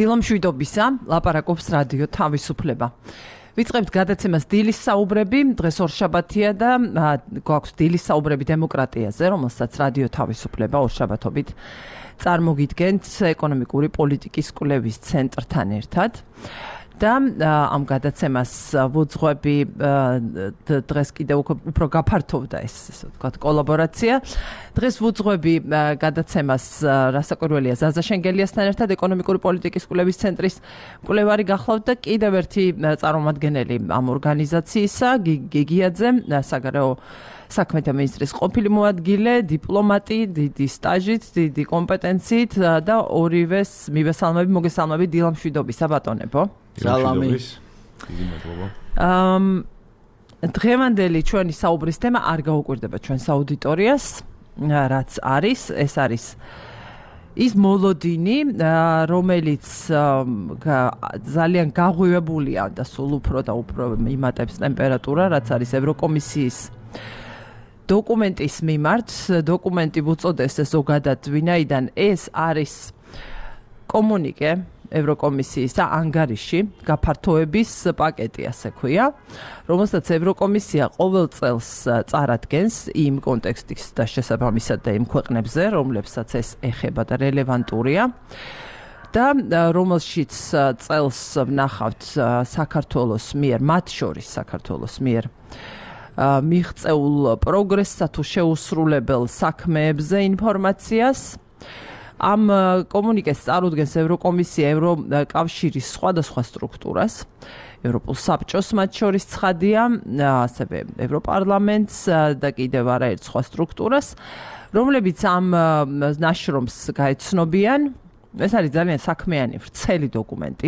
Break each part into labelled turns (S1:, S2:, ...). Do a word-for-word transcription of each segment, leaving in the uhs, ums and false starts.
S1: დილამშვიდობისა, ლაპარაკობს რადიო თავისუფლება. ვიწყებთ გადაცემას დილის საუბრები, დღეს ორშაბათია და გვაქვს დილის საუბრები დემოკრატიაზე, რომელსაც რადიო თავისუფლება ორშაბათობით წარმოგიდგენთ ეკონომიკური პოლიტიკის კვლევის ცენტრთან ერთად. და ამ გადაცემას ვუძღვები დღეს კიდევ უფრო გაფართოვდა ეს ასე ვთქვათ კოლაბორაცია. დღეს ვუძღვები გადაცემას რასაკვირველია ზაზა შენგელიასთან ერთად ეკონომიკური პოლიტიკის კვლევის ცენტრის კვლევარი გახლავთ და კიდევ ერთი წარმომადგენელი ამ ორგანიზაციისა გიგიაძე საგარეო საქმეთა მინისტრის ყოფილი მოადგილე, დიპლომატი, დიდი სტაჟით, დიდი კომპეტენციით და ორივეს მივესალმები, მოგესალმები დილამშვიდობისა ბატონებო.
S2: სალამი. დიდი მადლობა.
S1: ამ დღევანდელი ჩვენი საუბრის თემა არ გაუკვირდება ჩვენს აუდიტორიას, რაც არის, ეს არის ის მოლოდინი, რომელიც ძალიან გაღვივებულია და სულ უფრო და უფრო იმატებს ტემპერატურა, რაც არის ევროკომისიის დოკუმენტის მიმართ. დოკუმენტი უწოდეს ზოგადად ვინაიდან ეს არის კომუნიკე ევროკომისიის და ანგარიში გაფართოების პაკეტი, ასე ქვია, რომელსაც ევროკომისია ყოველ წელს წარადგენს იმ კონტექსტის და შესაბამისად და იმ ქვეყნებზე, რომლებსაც ეს ეხება და რელევანტურია. და რომელშიც წელს ვნახავთ საქართველოს მიერ, მათ შორის საქართველოს მიერ მიღწეულ პროგრესსა თუ შეუსრულებელ საქმეებზე ინფორმაციას. ამ კომუნიკეს წარუდგენს ევროკომისია ევროკავშირის სხვადასხვა სტრუქტურას, ევროპულ საბჭოს მათ შორის ცხადია, ასევე ევროპარლამენტს და კიდევ არაერთ სხვა სტრუქტურას, რომლებიც ამ ნაშრომს გაეცნობიან. ეს არის ძალიან საქმიანი ვრცელი დოკუმენტი.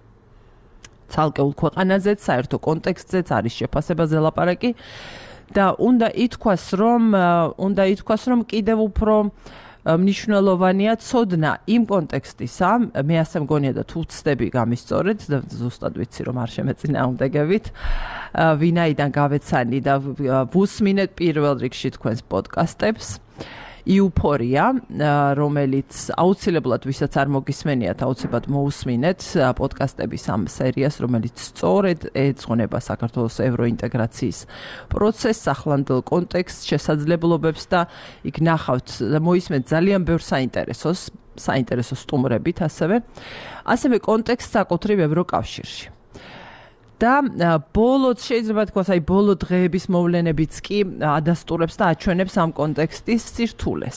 S1: ცალკეულ ქვეყანაზეც, საერთო კონტექსტზეც არის შეფასებაზე ლაპარაკი და უნდა ითქვას, რომ უნდა ითქვას, რომ კიდევ უფრო მნიშვნელოვანია ცოდნა იმ კონტექსტისა, მე ასე მგონია და თუ ვცდები გამისწორეთ და ზუსტად ვიცი რომ არ შემეწინააღმდეგებით, ვინაიდან გავეცანი და ვუსმინეთ პირველ რიგში თქვენს პოდკასტებს. იუფორია, რომელიც აუცილებლად ვისაც არ მოგისმენიათ, აუცილებლად მოусმინეთ პოდკასტების ამ სერიას, რომელიც სწორედ ეძღვნება საქართველოს ევროინტეგრაციის პროცესს, ახლანდელ კონტექსტს, შესაძლებლობებს და იქ ნახავთ და მოისმენთ ძალიან ბევრ საინტერესოს, საინტერესო სტუმრებით ასევე, ასევე კონტექსტს საკუთრივ ევროკავშირში. და ბოლო შეიძლება თქვას, აი ბოლო დღეების მოვლენებიც კი ადასტურებს და აჩვენებს ამ კონტექსტის სირთულეს.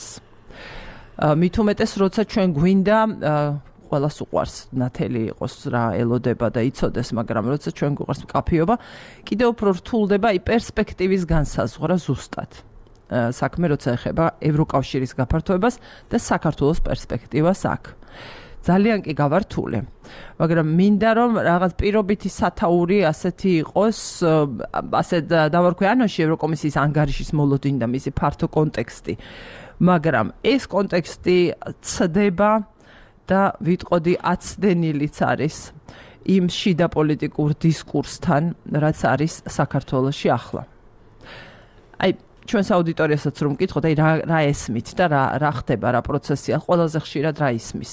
S1: მით უმეტეს, როცა ჩვენ გვინდა ყველას უყვარს ნათელი იყოს რა ელოდება და იცოდეს, მაგრამ როცა ჩვენ გვიყვარს მკაფიობა, კიდევ უფრო რთულდება აი პერსპექტივის განსაზღვრა ზუსტად. საქმე როცა ეხება ევროკავშირის გაფართოებას და საქართველოს პერსპექტივას აქ. ძალიან კი გავართული, მაგრამ მინდა რომ რაღაც პირობითი სათაური ასეთი იყოს, ასე დავარქვი ანოში ევროკომისიის ანგარიშის მოლოდინი და მისი ფართო კონტექსტი. მაგრამ ეს კონტექსტი ცდება და ვიტყოდი აცდენილიც არის იმ შიდა პოლიტიკურ დისკურსთან, რაც არის საქართველოში ახლა. აი ჩვენს აუდიტორიასაც რომ მკითხოთ, აი რა რა ესმით და რა რა ხდება, რა პროცესია, ყველაზე ხშირად რა ისმის.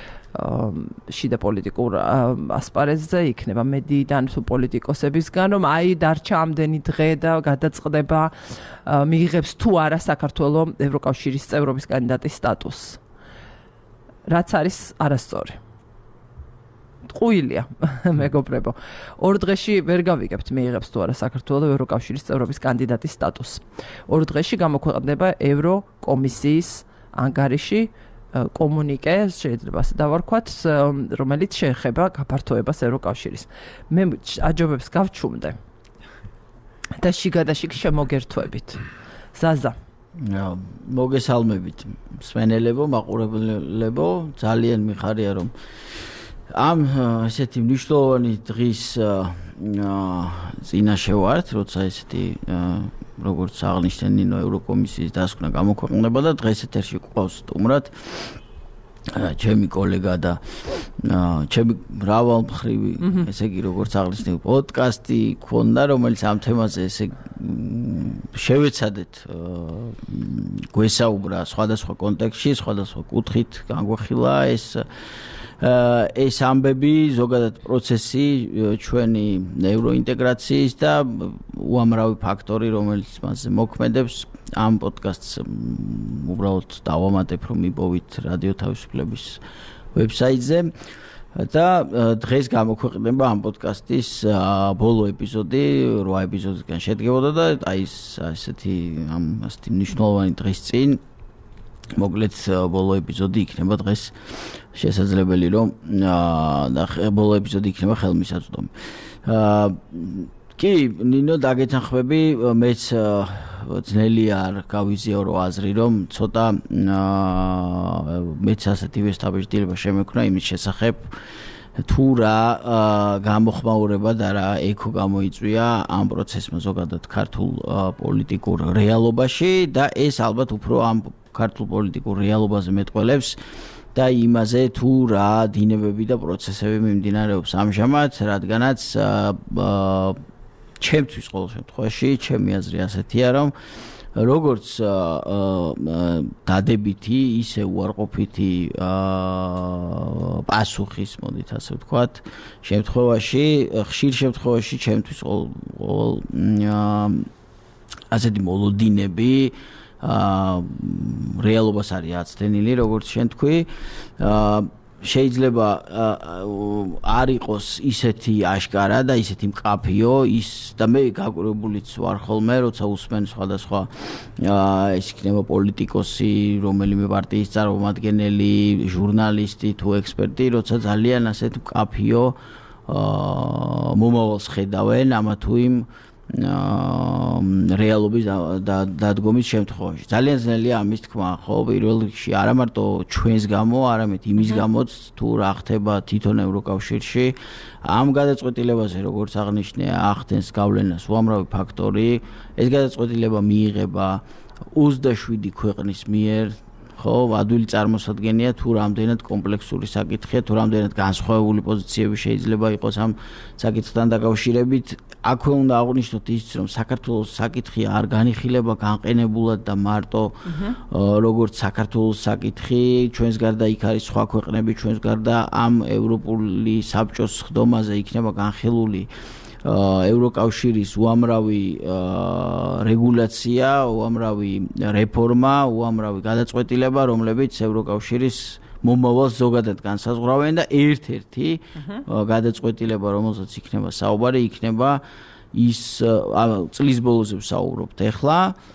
S1: შიდა პოლიტიკურ ასპარეზზე იქნება მედიიდან თუ პოლიტიკოსებისგან, რომ აი დარჩა ამდენი დღე და გადაწყდება, მიიღებს თუ არა საქართველო ევროკავშირის წევრობის კანდიდატის სტატუსს. რაც არის არასწორი. ტყუილია, მეგობრებო. ორ დღეში ვერ გავიგებთ მიიღებს თუ არა საქართველო ევროკავშირის წევრობის კანდიდატის სტატუსს. ორ დღეში გამოქვეყნდება ევროკომისიის ანგარიში, კომუნიკე, შეიძლება ასე დავარქვათ, რომელიც შეეხება გაფართოებას ევროკავშირის. მე აჯობებს გავჩუმდე და შიგადაშიგ შემოგერთვებით. ზაზა.
S2: მოგესალმებით მსმენელებო, მაყურებლებო, ძალიან მიხარია რომ ამ ესეთი მნიშვნელოვანი დღის წინაშე ვართ, როცა ესეთი როგორც აღნიშნე ნინო ევროკომისიის დასკვნა გამოქვეყნება და დღეს ეთერში გვყავს სტუმრად ჩემი კოლეგა და ჩემი მრავალმხრივი, ესე იგი როგორც აღნიშნე პოდკასტი ქონდა, რომელიც ამ თემაზე ესე შევეცადეთ გვესაუბრა სხვადასხვა კონტექსტში, სხვადასხვა კუთხით განგვეხილა ეს ეს ამბები ზოგადად პროცესი ჩვენი ევროინტეგრაციის და უამრავი ფაქტორი, რომელიც მასზე მოქმედებს, ამ პოდკასტს უბრალოდ დავამატებ, რომ მიპოვით რადიო თავისუფლების ვებსაიტზე და დღეს გამოქვეყნება ამ პოდკასტის ბოლო ეპიზოდი, რვა ეპიზოდისგან შედგებოდა და აი ეს ასეთი ამ ასეთი მნიშვნელოვანი დღის წინ მოკლედ ბოლო ეპიზოდი იქნება დღეს შესაძლებელი რომ და ბოლო ეპიზოდი იქნება ხელმისაწვდომი. კი, ნინო დაგეთანხმები, მეც ძნელი არ გავიზიარო აზრი, რომ ცოტა მეც ასეთი ვესტაბეჭდილება შემექნა იმის შესახებ, თუ რა გამოხმაურება და რა ექო გამოიწვია ამ პროცესმა ზოგადად ქართულ პოლიტიკურ რეალობაში და ეს ალბათ უფრო ამ ქართულ პოლიტიკურ რეალობაზე მეტყველებს და იმაზე თუ რა დინებები და პროცესები მიმდინარეობს ამჟამად, რადგანაც ჩემთვის ყოველ შემთხვევაში ჩემი აზრი ასეთია, რომ როგორც დადებითი, ისე უარყოფითი პასუხის, მოდით ასე ვთქვათ, შემთხვევაში, ხშირ შემთხვევაში ჩემთვის ყოველ ასეთი მოლოდინები რეალობას არის აცდენილი, როგორც შენ თქვი, შეიძლება არ იყოს ისეთი აშკარა და ისეთი მკაფიო ის და მე გაკვირვებულიც ვარ ხოლმე, როცა უსმენ სხვადასხვა ეს იქნება პოლიტიკოსი, რომელიმე პარტიის წარმომადგენელი, ჟურნალისტი თუ ექსპერტი, როცა ძალიან ასეთ მკაფიო მომავალს ხედავენ ამა თუ იმ რეალობის დადგომის შემთხვევაში. ძალიან ძნელია ამის თქმა, ხო, პირველ რიგში არა მარტო ჩვენს გამო, არამედ იმის გამოც, თუ რა ხდება თვითონ ევროკავშირში. ამ გადაწყვეტილებაზე, როგორც აღნიშნე, ახდენს გავლენას უამრავი ფაქტორი. ეს გადაწყვეტილება მიიღება ოცდაშვიდი ქვეყნის მიერ, ხო, ადვილი წარმოსადგენია, თუ რამდენად კომპლექსური საკითხია, თუ რამდენად განსხვავებული პოზიციები შეიძლება იყოს ამ საკითხთან დაკავშირებით. აქვე უნდა აღვნიშნოთ ის, რომ საქართველოს საკითხი არ განიხილება განყენებულად და მარტო როგორც საქართველოს საკითხი, ჩვენს გარდა იქ არის სხვა ქვეყნები, ჩვენს გარდა ამ ევროპული საბჭოს ხდომაზე იქნება განხილული ევროკავშირის უამრავი რეგულაცია, უამრავი რეფორმა, უამრავი გადაწყვეტილება, რომლებიც ევროკავშირის მომავალს ზოგადად განსაზღვრავენ და ერთ-ერთი გადაწყვეტილება, რომელზეც იქნება საუბარი, იქნება ის წლის ბოლოზე ვსაუბრობთ ახლა,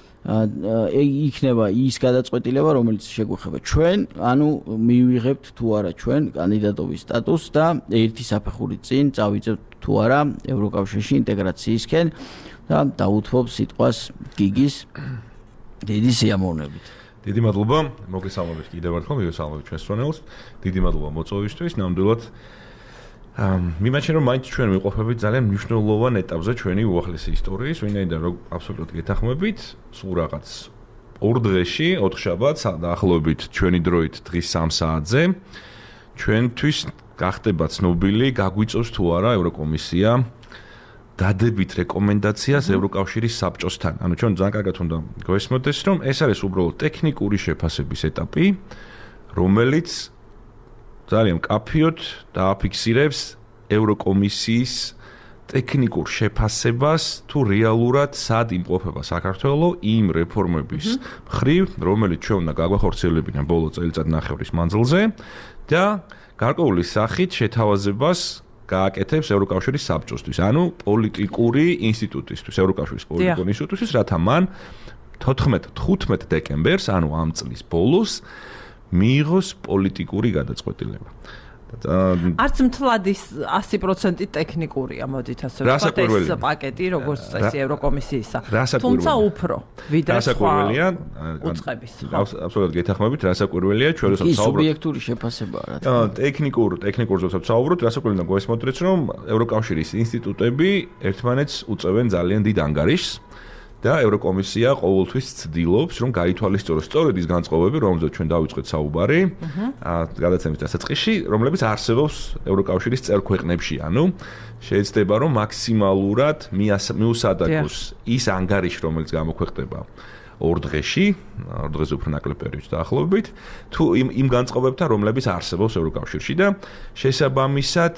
S2: იქნება ის გადაწყვეტილება, რომელიც შეგვეხება ჩვენ, ანუ მივიღებთ თუ არა ჩვენ კანდიდატობის სტატუსს და ერთი საფეხური წინ წავიწევთ თუ არა ევროკავშირში ინტეგრაციისკენ და დაუთმობ სიტყვას გიგის დიდი სიამოვნებით.
S3: დიდი მადლობა, მოგესალმებით კიდევ ერთხელ, მივესალმებით ჩვენს ფრონელს. დიდი მადლობა მოწვევისთვის, ნამდვილად მიმაჩნია, რომ მაინც ჩვენ ვიყოფებით ძალიან მნიშვნელოვან ეტაპზე ჩვენი უახლესი ისტორიის, ვინაიდან რომ აბსოლუტურად გეთანხმებით, სულ რაღაც ორ დღეში, ოთხშაბათს დაახლოებით ჩვენი დროით დღის სამ საათზე ჩვენთვის გახდება ცნობილი, გაგვიწევს თუ არა ევროკომისია დადებით რეკომენდაციას ევროკავშირის საბჭოსთან. ანუ ჩვენ ძალიან კარგად უნდა გვესმოდეს, რომ ეს არის უბრალოდ ტექნიკური შეფასების ეტაპი, რომელიც ძალიან მკაფიოდ დააფიქსირებს ევროკომისიის ტექნიკურ შეფასებას, თუ რეალურად სად იმყოფება საქართველო იმ რეფორმების მხრივ, რომელიც ჩვენ უნდა გაგვახორციელებინა ბოლო წელიწადნახევრის მანძილზე და გარკვეული სახით შეთავაზებას გააკეთებს ევროკავშირის საბჭოსთვის, ანუ პოლიტიკური ინსტიტუტისთვის, ევროკავშირის პოლიტიკური ინსტიტუტისთვის, რათა მან თოთხმეტ დეკემბერს, ანუ ამ წლის ბოლოს მიიღოს პოლიტიკური გადაწყვეტილება.
S1: არც მთლად ის ასი პროცენტი ტექნიკურია, მოდით ასე ვთქვათ, ეს პაკეტი, როგორც წესი ევროკომისიისა. თუმცა უფრო ვიდრე სხვა უწყების.
S3: აბსოლუტურად გეთანხმებით, რასაკვირველია, ჩვენ როცა ვსაუბრობთ
S2: სუბიექტური შეფასებაა რა.
S3: ტექნიკურ, ტექნიკურ როცა ვსაუბრობთ, რასაკვირველია გვესმოдрეთ, რომ ევროკავშირის ინსტიტუტები ერთმანეთს უწევენ ძალიან დიდ ანგარიშს. და ევროკომისია ყოველთვის ცდილობს, რომ გაითვალისწინოს სწორედ ის განწყობები, რომელზეც ჩვენ დავიწყეთ საუბარი, გადაცემის დასაწყისში, რომლებიც არსებობს ევროკავშირის წევრ ქვეყნებში. ანუ შეიძლება რომ მაქსიმალურად მიუსადაგოს ის ანგარიში, რომელიც გამოქვეყნდება ორ დღეში, ორ დღეზე უფრო ნაკლებ პერიოდში დაახლოებით, თუ იმ იმ განწყობებთან, რომლებიც არსებობს ევროკავშირში და შესაბამისად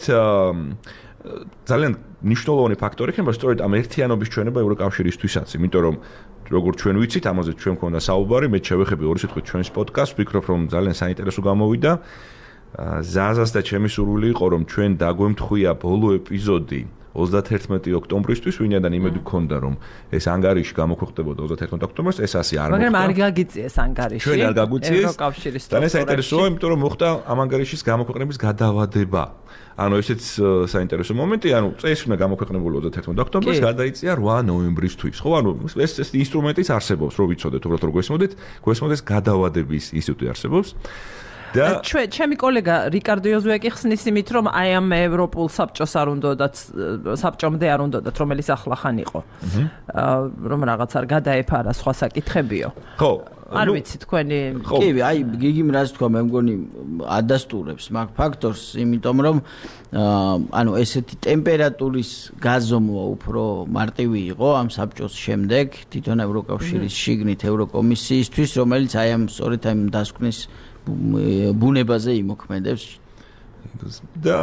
S3: ძალიან მნიშვნელოვანი ფაქტორი იქნება სწორედ ამ ერთიანობის ჩვენება ევროკავშირისთვისაც, იმიტომ რომ როგორც ჩვენ ვიცით, ამაზე ჩვენ მქონდა საუბარი, მე შევეხები ორი სიტყვით ჩვენს პოდკასტს, ვფიქრობ რომ ძალიან საინტერესო გამოვიდა. ზაზას და ჩემი სურვილი იყო რომ ჩვენ დაგვემთხვია ბოლო ეპიზოდი ოცდაათერთმეტი ოქტომბრისთვის, ვინაიდან იმედი გქონდა რომ ეს ანგარიში გამოქვეყნდებოდა ოცდაათერთმეტი ოქტომბერს, ეს ასე არ მოხდა.
S1: მაგრამ არ გაგიწიეს ანგარიში.
S3: ჩვენ არ გაგვიწიეს.
S1: ევროკავშირის
S3: და ეს საინტერესოა, იმიტომ რომ მოხდა ამ ანგარიშის გამოქვეყნების გადავადება. ანუ ესეც საინტერესო მომენტი, ანუ წესი უნდა გამოქვეყნებული ოცდაათერთმეტი ოქტომბერს, გადაიწია რვა ნოემბრისთვის. ხო, ანუ ეს ეს ინსტრუმენტიც არსებობს, რო ვიცოდეთ, უბრალოდ რო გვესმოდეთ, გვესმოდეს გადავადების ინსტიტუტი არსებობს. და
S1: ჩვენ ჩემი კოლეგა რიკარდო იოზუეკი ხსნის იმით, რომ აი ამ ევროპულ საბჭოს არ უნდათ, საბჭომდე არ უნდათ, რომელიც ახლახან იყო. რომ რაღაც არ გადაეფარა სხვა საკითხებიო.
S3: ხო,
S1: არ ვიცი თქვენი
S2: კი, აი გიგიმ რას თქვა, მე მგონი ადასტურებს მაგ ფაქტორს, იმიტომ რომ ანუ ესეთი ტემპერატურის გაზომვა უფრო მარტივი იყო ამ საბჭოს შემდეგ თვითონ ევროკავშირის შიგნით ევროკომისიისთვის, რომელიც აი ამ სწორედ ამ დასკვნის ბუნებაზე იმოქმედებს
S3: და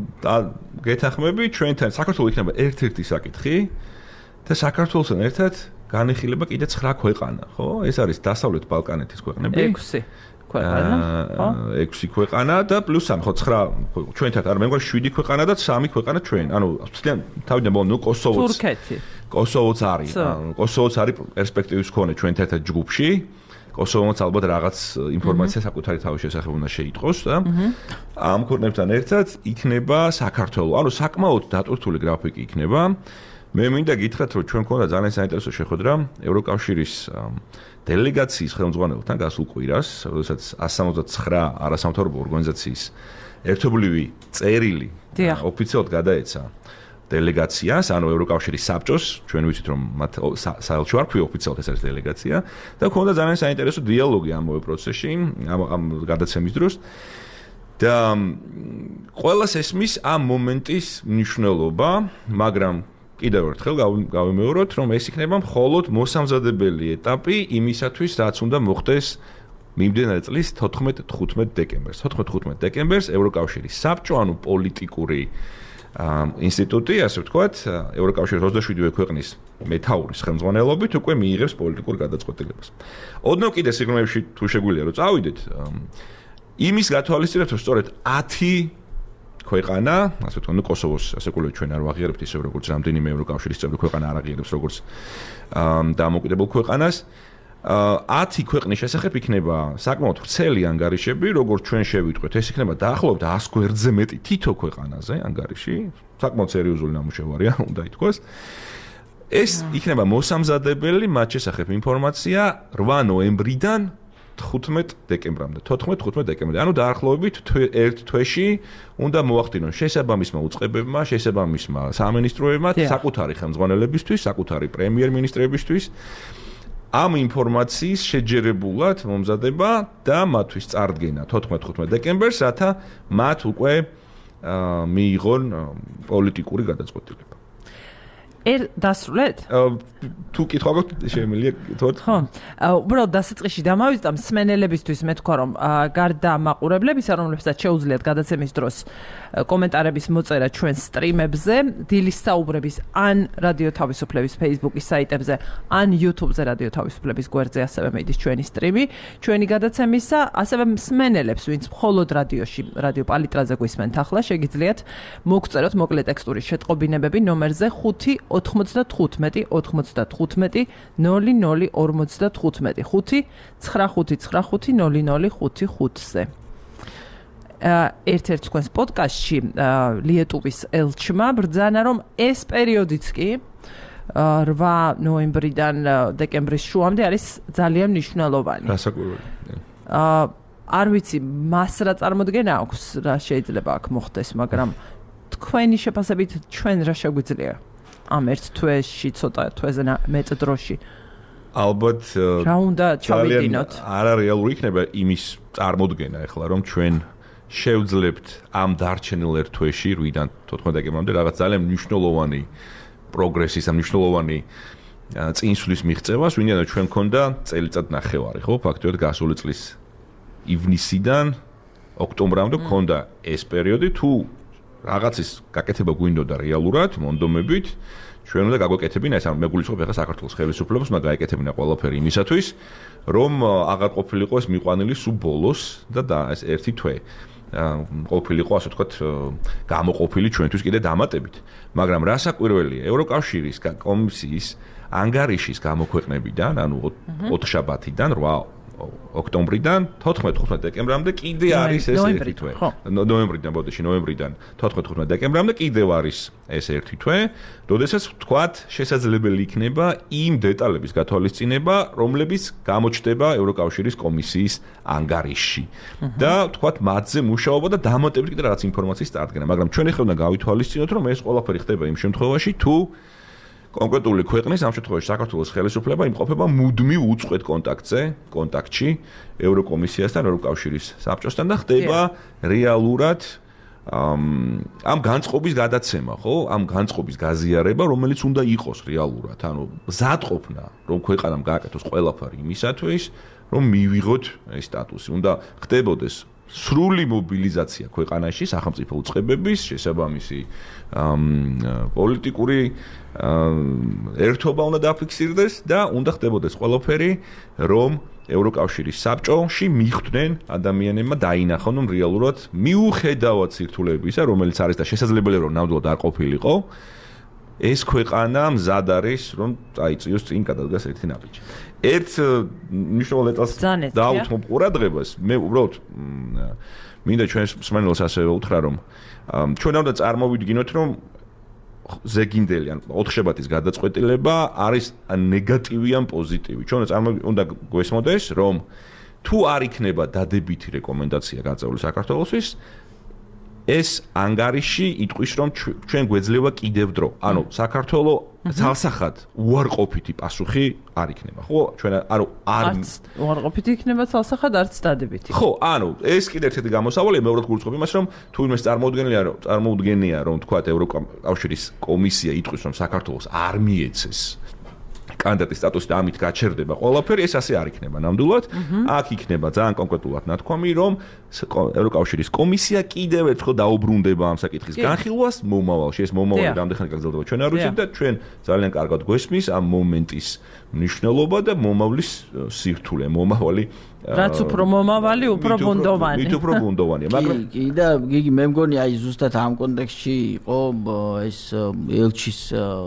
S3: გეთახმები ჩვენთან საქართველოს იქნება ერთ-ერთი საკითხი და საქართველოსთან ერთად განიხილება კიდე ცხრა ქვეყანა, ხო? ეს არის დასავლეთ ბალკანეთის ქვეყნები.
S1: ექვსი ქვეყანა, ხო?
S3: ექვსი ქვეყანა და პლუს სამი, ხო, ცხრა ჩვენთან, არ მე მგონი შვიდი ქვეყანა და სამი ქვეყანა ჩვენ. ანუ ძალიან თავიდან ბოლო კოსოვოც
S1: თურქეთი.
S3: კოსოვოც არის, კოსოვოც არის პერსპექტივის მქონე ჩვენთან ერთად ჯგუფში. კოსოვოც ალბათ რაღაც ინფორმაცია საკუთარი თავის შესახებ უნდა შეიტყოს და ამ ქვეყნებთან ერთად იქნება საქართველოს. ანუ საკმაოდ დატვირთული გრაფიკი იქნება. მე მინდა გითხრათ, რომ ჩვენ მქონდა ძალიან საინტერესო შეხვედრა ევროკავშირის დელეგაციის ხელმძღვანელთან გასულ კვირას, როდესაც εκατს სამოცდათცხრა არასამთავრობო ორგანიზაციის ერთობლივი წერილი ოფიციალურად გადაეცა დელეგაციას, ანუ ევროკავშირის საბჭოს, ჩვენ ვიცით რომ მათ საელჩო არ ქვია ოფიციალურად ეს არის დელეგაცია და ქონდა ძალიან საინტერესო დიალოგი ამავე პროცესში, ამ ამ გადაცემის დროს და ყველას ესმის ამ მომენტის მნიშვნელობა, მაგრამ კიდევ ერთხელ გავიმეოროთ, რომ ეს იქნება მხოლოდ მოსამზადებელი ეტაპი იმისათვის, რაც უნდა მოხდეს მიმდინარე წლის თოთხმეტ თხუთმეტ დეკემბერს. თოთხმეტ თხუთმეტ დეკემბერს ევროკავშირის საბჭო, ანუ პოლიტიკური ინსტიტუტი, ასე ვთქვათ, ევროკავშირის ოცდაშვიდივე ქვეყნის მეთაურის ხელმძღვანელობით უკვე მიიღებს პოლიტიკურ გადაწყვეტილებას. ოდნავ კიდე სიგნალებში თუ შეგვიძლია რომ წავიდეთ, იმის გათვალისწინებთ, რომ სწორედ ათი ქვეყანა, ასე ვთქვათ, ნუ კოსოვოს ასე კულო ჩვენ არ ვაღიარებთ ისე როგორც რამდენიმე ევროკავშირის წევრი ქვეყანა არ აღიარებს როგორც დამოუკიდებელ ქვეყანას. ათი ქვეყნის შესახებ იქნება საკმაოდ ვრცელი ანგარიშები, როგორც ჩვენ შევიტყვეთ, ეს იქნება დაახლოებით ას გვერდზე მეტი თითო ქვეყანაზე ანგარიში, საკმაოდ სერიოზული ნამუშევარია, უნდა ითქვას. ეს იქნება მოსამზადებელი მათ შესახებ ინფორმაცია რვა ნოემბრიდან თხუთმეტ დეკემბრამდე, თოთხმეტ თხუთმეტ დეკემბრამდე. ანუ დაახლოებით ერთ თვეში უნდა მოახდინონ შესაბამისმა უწყებებმა, შესაბამისმა სამინისტროებმა საკუთარი ხელმძღვანელებისთვის, საკუთარი პრემიერ-მინისტრებისთვის ამ ინფორმაციის შეჯერებულად მომზადება და მათთვის წარდგენა თოთხმეტ თხუთმეტ დეკემბერს, რათა მათ უკვე მიიღონ პოლიტიკური გადაწყვეტილება.
S1: ერ დასრულეთ?
S3: თუ კითხვა გაქვთ, შემიძლია გითხრათ?
S1: ხო. უბრალოდ დასაწყისში დამავიწყდა მსმენელებისთვის მე თქვა რომ გარდა მაყურებლებისა, რომლებსაც შეუძლიათ გადაცემის დროს კომენტარების მოწერა ჩვენ სტრიმებზე, დილის საუბრების ან რადიო თავისუფლების Facebook-ის საიტებზე, ან YouTube-ზე რადიო თავისუფლების გვერდზე ასევე მიდის ჩვენი სტრიმი, ჩვენი გადაცემისა, ასევე მსმენელებს, ვინც მხოლოდ რადიოში, რადიო პალიტრაზე გვისმენთ ახლა, შეგიძლიათ მოგწეროთ მოკლე ტექსტური შეტყობინებები ნომერზე ხუთი ოთხმოცდათხუთმეტი ოთხმოცდათხუთმეტი ნული ნული ორმოცდათხუთმეტი ხუთი ცხრა ხუთი ცხრა ხუთი ნული ნული ხუთი ხუთზე. ერთ-ერთ თქვენს პოდკასტში ლიეტუვის ელჩმა ბრძანა რომ ეს პერიოდიც კი რვა ნოემბრიდან დეკემბრის შუამდე არის ძალიან მნიშვნელოვანი.
S3: რასაკვირველია.
S1: არ ვიცი, მას რა წარმოდგენა აქვს, რა შეიძლება აქ მოხდეს, მაგრამ თქვენი შეფასებით ჩვენ რა შეგვიძლია ამ ერთ თვეში, ცოტა თვეზე მეტ დროში.
S3: ალბათ
S1: რა უნდა ჩავიდინოთ?
S3: არარეალური იქნება იმის წარმოდგენა ახლა, რომ ჩვენ შევძლებთ ამ დარჩენილ ერთ თვეში, რვიდან თოთხმეტ დეკემბრამდე რაღაც ძალიან მნიშვნელოვანი პროგრესის, ამ მნიშვნელოვანი წინსვლის მიღწევას, ვინაიდან ჩვენ გქონდა წელიწად ნახევარი, ხო, ფაქტობრივად გასული წლის ივნისიდან ოქტომბრამდე გქონდა ეს პერიოდი, თუ რაღაცის გაკეთება გვინდოდა რეალურად, მონდომებით, ჩვენ უნდა გაგვეკეთებინა ეს, მე გულისხმობ ახლა საქართველოს ხელისუფლებას უნდა გაეკეთებინა ყველაფერი იმისათვის, რომ აღარ ყოფილიყო ეს მიყვანილი სულ ბოლოს და ეს ერთი თვე ყოფილიყო, ასე ვთქვათ, გამოყოფილი ჩვენთვის კიდე დამატებით. მაგრამ რასაკვირველია, ევროკავშირის კომისიის ანგარიშის გამოქვეყნებიდან, ანუ ოთხშაბათიდან, რვა ოქტომბრიდან თოთხმეტ-ხუთმეტ დეკემბრამდე კიდე არის ეს ერთი თვე. ნოემბრიდან, ბოდიში, ნოემბრიდან თოთხმეტ-ხუთმეტ დეკემბრამდე კიდევ არის ეს ერთი თვე, როდესაც ვთქვათ, შესაძლებელი იქნება იმ დეტალების გათვალისწინება, რომლებიც გამოჩნდება ევროკავშირის კომისიის ანგარიშში. და ვთქვათ, მათზე მუშაობა და დამატებით კიდე რაღაც ინფორმაციის წარდგენა, მაგრამ ჩვენ ახლა უნდა გავითვალისწინოთ, რომ ეს ყველაფერი ხდება იმ შემთხვევაში, თუ კონკრეტული ქვეყნის, ამ შემთხვევაში საქართველოს ხელისუფლება იმყოფება მუდმივ უწყვეტ კონტაქტზე, კონტაქტში ევროკომისიასთან, ევროკავშირის საბჭოსთან და ხდება რეალურად ამ განწყობის გადაცემა, ხო? ამ განწყობის გაზიარება, რომელიც უნდა იყოს რეალურად, ანუ მზადყოფნა, რომ ქვეყანამ გააკეთოს ყველაფერი იმისათვის, რომ მივიღოთ ეს სტატუსი. უნდა ხდებოდეს სრული მობილიზაცია ქვეყანაში სახელმწიფო უწყებების შესაბამისი პოლიტიკური ერთობა უნდა დაფიქსირდეს და უნდა ხდებოდეს ყველაფერი, რომ ევროკავშირის საბჭოში მიხვდნენ ადამიანებმა დაინახონ, რომ რეალურად მიუხედავად სირთულეებისა, რომელიც არის და შესაძლებელია რომ ნამდვილად არ ყოფილიყო, ეს ქვეყანა მზად არის, რომ წაიწიოს წინ გადადგას ერთი ნაბიჯი. ერთ მნიშვნელოვან დეტალს დაუთმობ ყურადღებას, მე უბრალოდ მინდა ჩვენს მსმენელს ასევე უთხრა, რომ ჩვენ უნდა წარმოვიდგინოთ, რომ ზეგინდელი ან ოთხშაბათის გადაწყვეტილება არის ნეგატივი ან პოზიტივი. ჩვენ უნდა გვესმოდეს, რომ თუ არ იქნება დადებითი რეკომენდაცია გაწეული საქართველოსთვის, ეს ანგარიში იტყვის, რომ ჩვენ გვეძლევა კიდევ დრო. ანუ საქართველოს ძალსახად უარყოფითი პასუხი არ იქნება, ხო? ჩვენ ანუ არ
S1: უარყოფითი იქნება ძალსახად, არც დადებითი.
S3: ხო, ანუ ეს კიდევ ერთი გამოსავალია, მეორედ გულისხმობ იმას, რომ თუ იმას წარმოუდგენია, რომ წარმოუდგენია, რომ თქვა ევროკავშირის კომისია იტყვის, რომ საქართველოს არ მიეცეს კანდიდატის სტატუსი და ამით გაჩერდება ყველაფერი, ეს ასე არ იქნება ნამდვილად. აქ იქნება ძალიან კონკრეტულად ნათქვამი, რომ ევროკავშირის კომისია კიდევ ერთხელ დაუბრუნდება ამ საკითხის განხილვას მომავალში. ეს მომავალი რამდენი ხანი გაგრძელდება ჩვენ არ ვიცით და ჩვენ ძალიან კარგად გვესმის ამ მომენტის მნიშვნელობა და მომავლის სირთულე, მომავალი
S1: რაც უფრო მომავალი, უფრო ბუნდოვანი.
S3: მით უფრო ბუნდოვანია, მაგრამ
S2: კი და გიგი მე მგონი აი ზუსტად ამ კონტექსტში იყო ეს ელჩის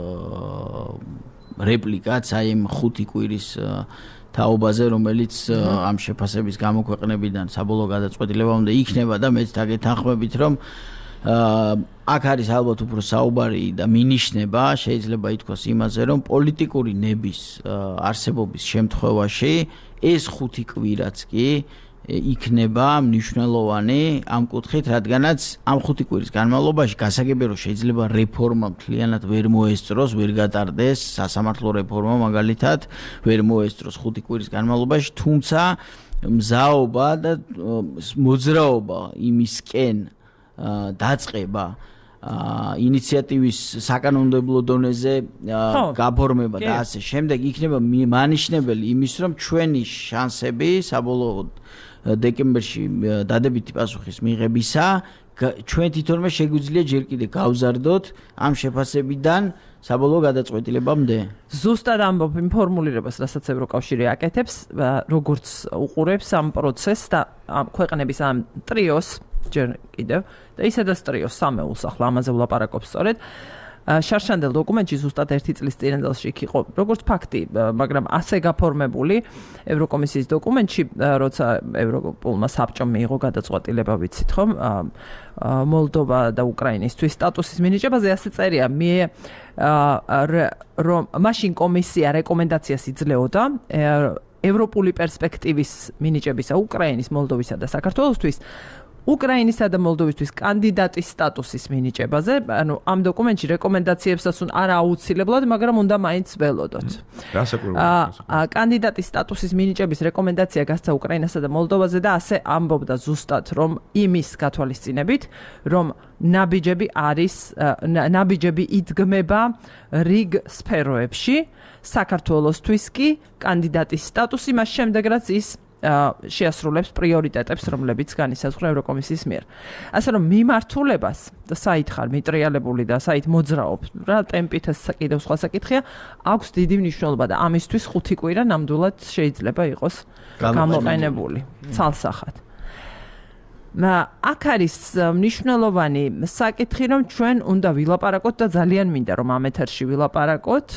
S2: რეპლიკაც აი იმ ხუთი კვირის თაობაზე, რომელიც ამ შეფასების გამოქვეყნებიდან საბოლოო გადაწყვეტილებამდე იქნება და მეც დაგეთანხმებით, რომ აქ არის ალბათ უფრო საუბარი და მინიშნება, შეიძლება ითქვას იმაზე, რომ პოლიტიკური ნების არსებობის შემთხვევაში ეს ხუთი კვირაც კი იქნება მნიშვნელოვანი ამ კუთხით, რადგანაც ამ ხუთი კვირის განმავლობაში გასაგებია, რომ შეიძლება რეფორმა მთლიანად ვერ მოესწროს, ვერ გატარდეს, სასამართლო რეფორმა მაგალითად ვერ მოესწროს ხუთი კვირის განმავლობაში, თუმცა მზაობა და მოძრაობა იმისკენ დაწყება ინიციატივის საკანონმდებლო დონეზე გაფორმება და ასე შემდეგ იქნება მანიშნებელი იმის, რომ ჩვენი შანსები საბოლოოდ დეკემბერში დადებითი პასუხის მიღებისა ჩვენ თვითონვე შეგვიძლია ჯერ კიდე გავზარდოთ ამ შეფასებიდან საბოლოო გადაწყვეტილებამდე.
S1: ზუსტად ამბობ იმ ფორმულირებას, რასაც ევროკავშირი აკეთებს, როგორც უყურებს ამ პროცესს და ქვეყნების ამ ტრიოს ჯერ კიდევ და ისედაც ტრიოს სამეულს ახლა ამაზე ვლაპარაკობს სწორედ. შარშანდელ დოკუმენტში ზუსტად ერთი წლის წინანდელში იქ იყო როგორც ფაქტი, მაგრამ ასე გაფორმებული ევროკომისიის დოკუმენტში, როცა ევროპულმა საბჭომ მიიღო გადაწყვეტილება, ვიცით ხომ, მოლდოვა და უკრაინისთვის სტატუსის მინიჭებაზე, ასე წერია, მე რომ მაშინ კომისია რეკომენდაციას იძლეოდა ევროპული პერსპექტივის მინიჭებისა უკრაინის, მოლდოვისა და საქართველოსთვის უკრაინისა და მოლდოვისთვის კანდიდატის სტატუსის მინიჭებაზე, ანუ ამ დოკუმენტში რეკომენდაციებსაც არ აუცილებლად, მაგრამ უნდა მაინც ველოდოთ.
S3: აა
S1: კანდიდატის სტატუსის მინიჭების რეკომენდაცია გასცა უკრაინასა და მოლდოვაზე და ასე ამბობდა ზუსტად, რომ იმის გათვალისწინებით, რომ ნაბიჯები არის ნაბიჯები იდგმება რიგ სფეროებში, საქართველოსთვის კი კანდიდატის სტატუსი მას შემდეგ რაც ის შეასრულებს პრიორიტეტებს, რომლებიც განისაზღვრა ევროკომისიის მიერ. ასე რომ მიმართულებას და საით ხარ მიტრიალებული და საით მოძრაობ, რა ტემპით ეს კიდევ სხვა საკითხია, აქვს დიდი მნიშვნელობა და ამისთვის ხუთი კვირა ნამდვილად შეიძლება იყოს გამოყენებული ცალსახად. აქ არის მნიშვნელოვანი საკითხი, რომ ჩვენ უნდა ვილაპარაკოთ და ძალიან მინდა რომ ამ ეთერში ვილაპარაკოთ.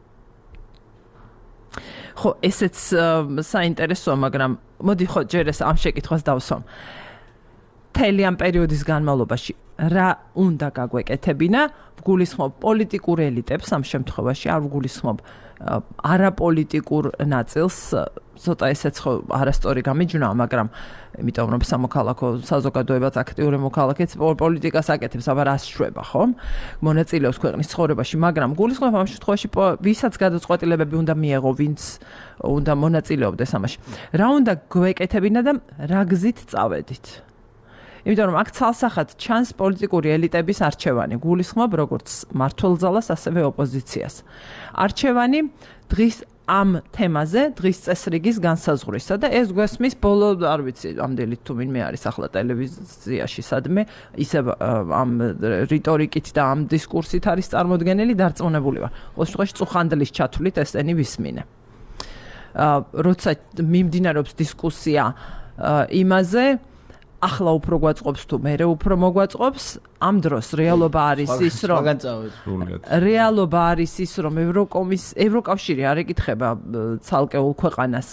S1: ხო, ესეც საინტერესოა, მაგრამ მოდი ხო ჯერ ეს ამ შეკითხვას დავსვამ. მთელი ამ პერიოდის განმავლობაში რა უნდა გაგვეკეთებინა? ვგულისხმობ პოლიტიკურ ელიტებს ამ შემთხვევაში, არ ვგულისხმობ არაპოლიტიკურ ნაწილს, ცოტა ესეც ხო არასწორი გამიჯვნა, მაგრამ იმიტომ რომ სამოქალაქო საზოგადოებაც აქტიური მოქალაქეც პოლიტიკას აკეთებს, აბა რას შვება, ხო? მონაწილეობს ქვეყნის ცხოვრებაში, მაგრამ გულისხმობ ამ შემთხვევაში ვისაც გადაწყვეტილებები უნდა მიეღო, ვინც უნდა მონაწილეობდეს ამაში. რა უნდა გვეკეთებინა და რა გზით წავედით? იმიტომ რომ აქ ცალსახად ჩანს პოლიტიკური ელიტების არჩევანი, გულისხმობ როგორც მმართველ ძალას, ასევე ოპოზიციას. არჩევანი დღის ამ თემაზე, დღის წესრიგის განსაზღვრისა და ეს გვესმის ბოლო, არ ვიცი, ამდენით თუ ვინმე არის ახლა ტელევიზიაში სადმე, ისე ამ რიტორიკით და ამ დისკურსით არის წარმოდგენილი, დარწმუნებული ვარ. ყოველ შემთხვევაში წუხანდლის ჩათვლით ესენი ვისმინე. როცა მიმდინარეობს დისკუსია იმაზე, ახლა უფრო გვაწყობს თუ მერე უფრო მოგვაწყობს, ამ დროს რეალობა არის ის, რომ რეალობა არის ის, რომ ევროკომის ევროკავშირი არ ეკითხება ცალკეულ ქვეყანას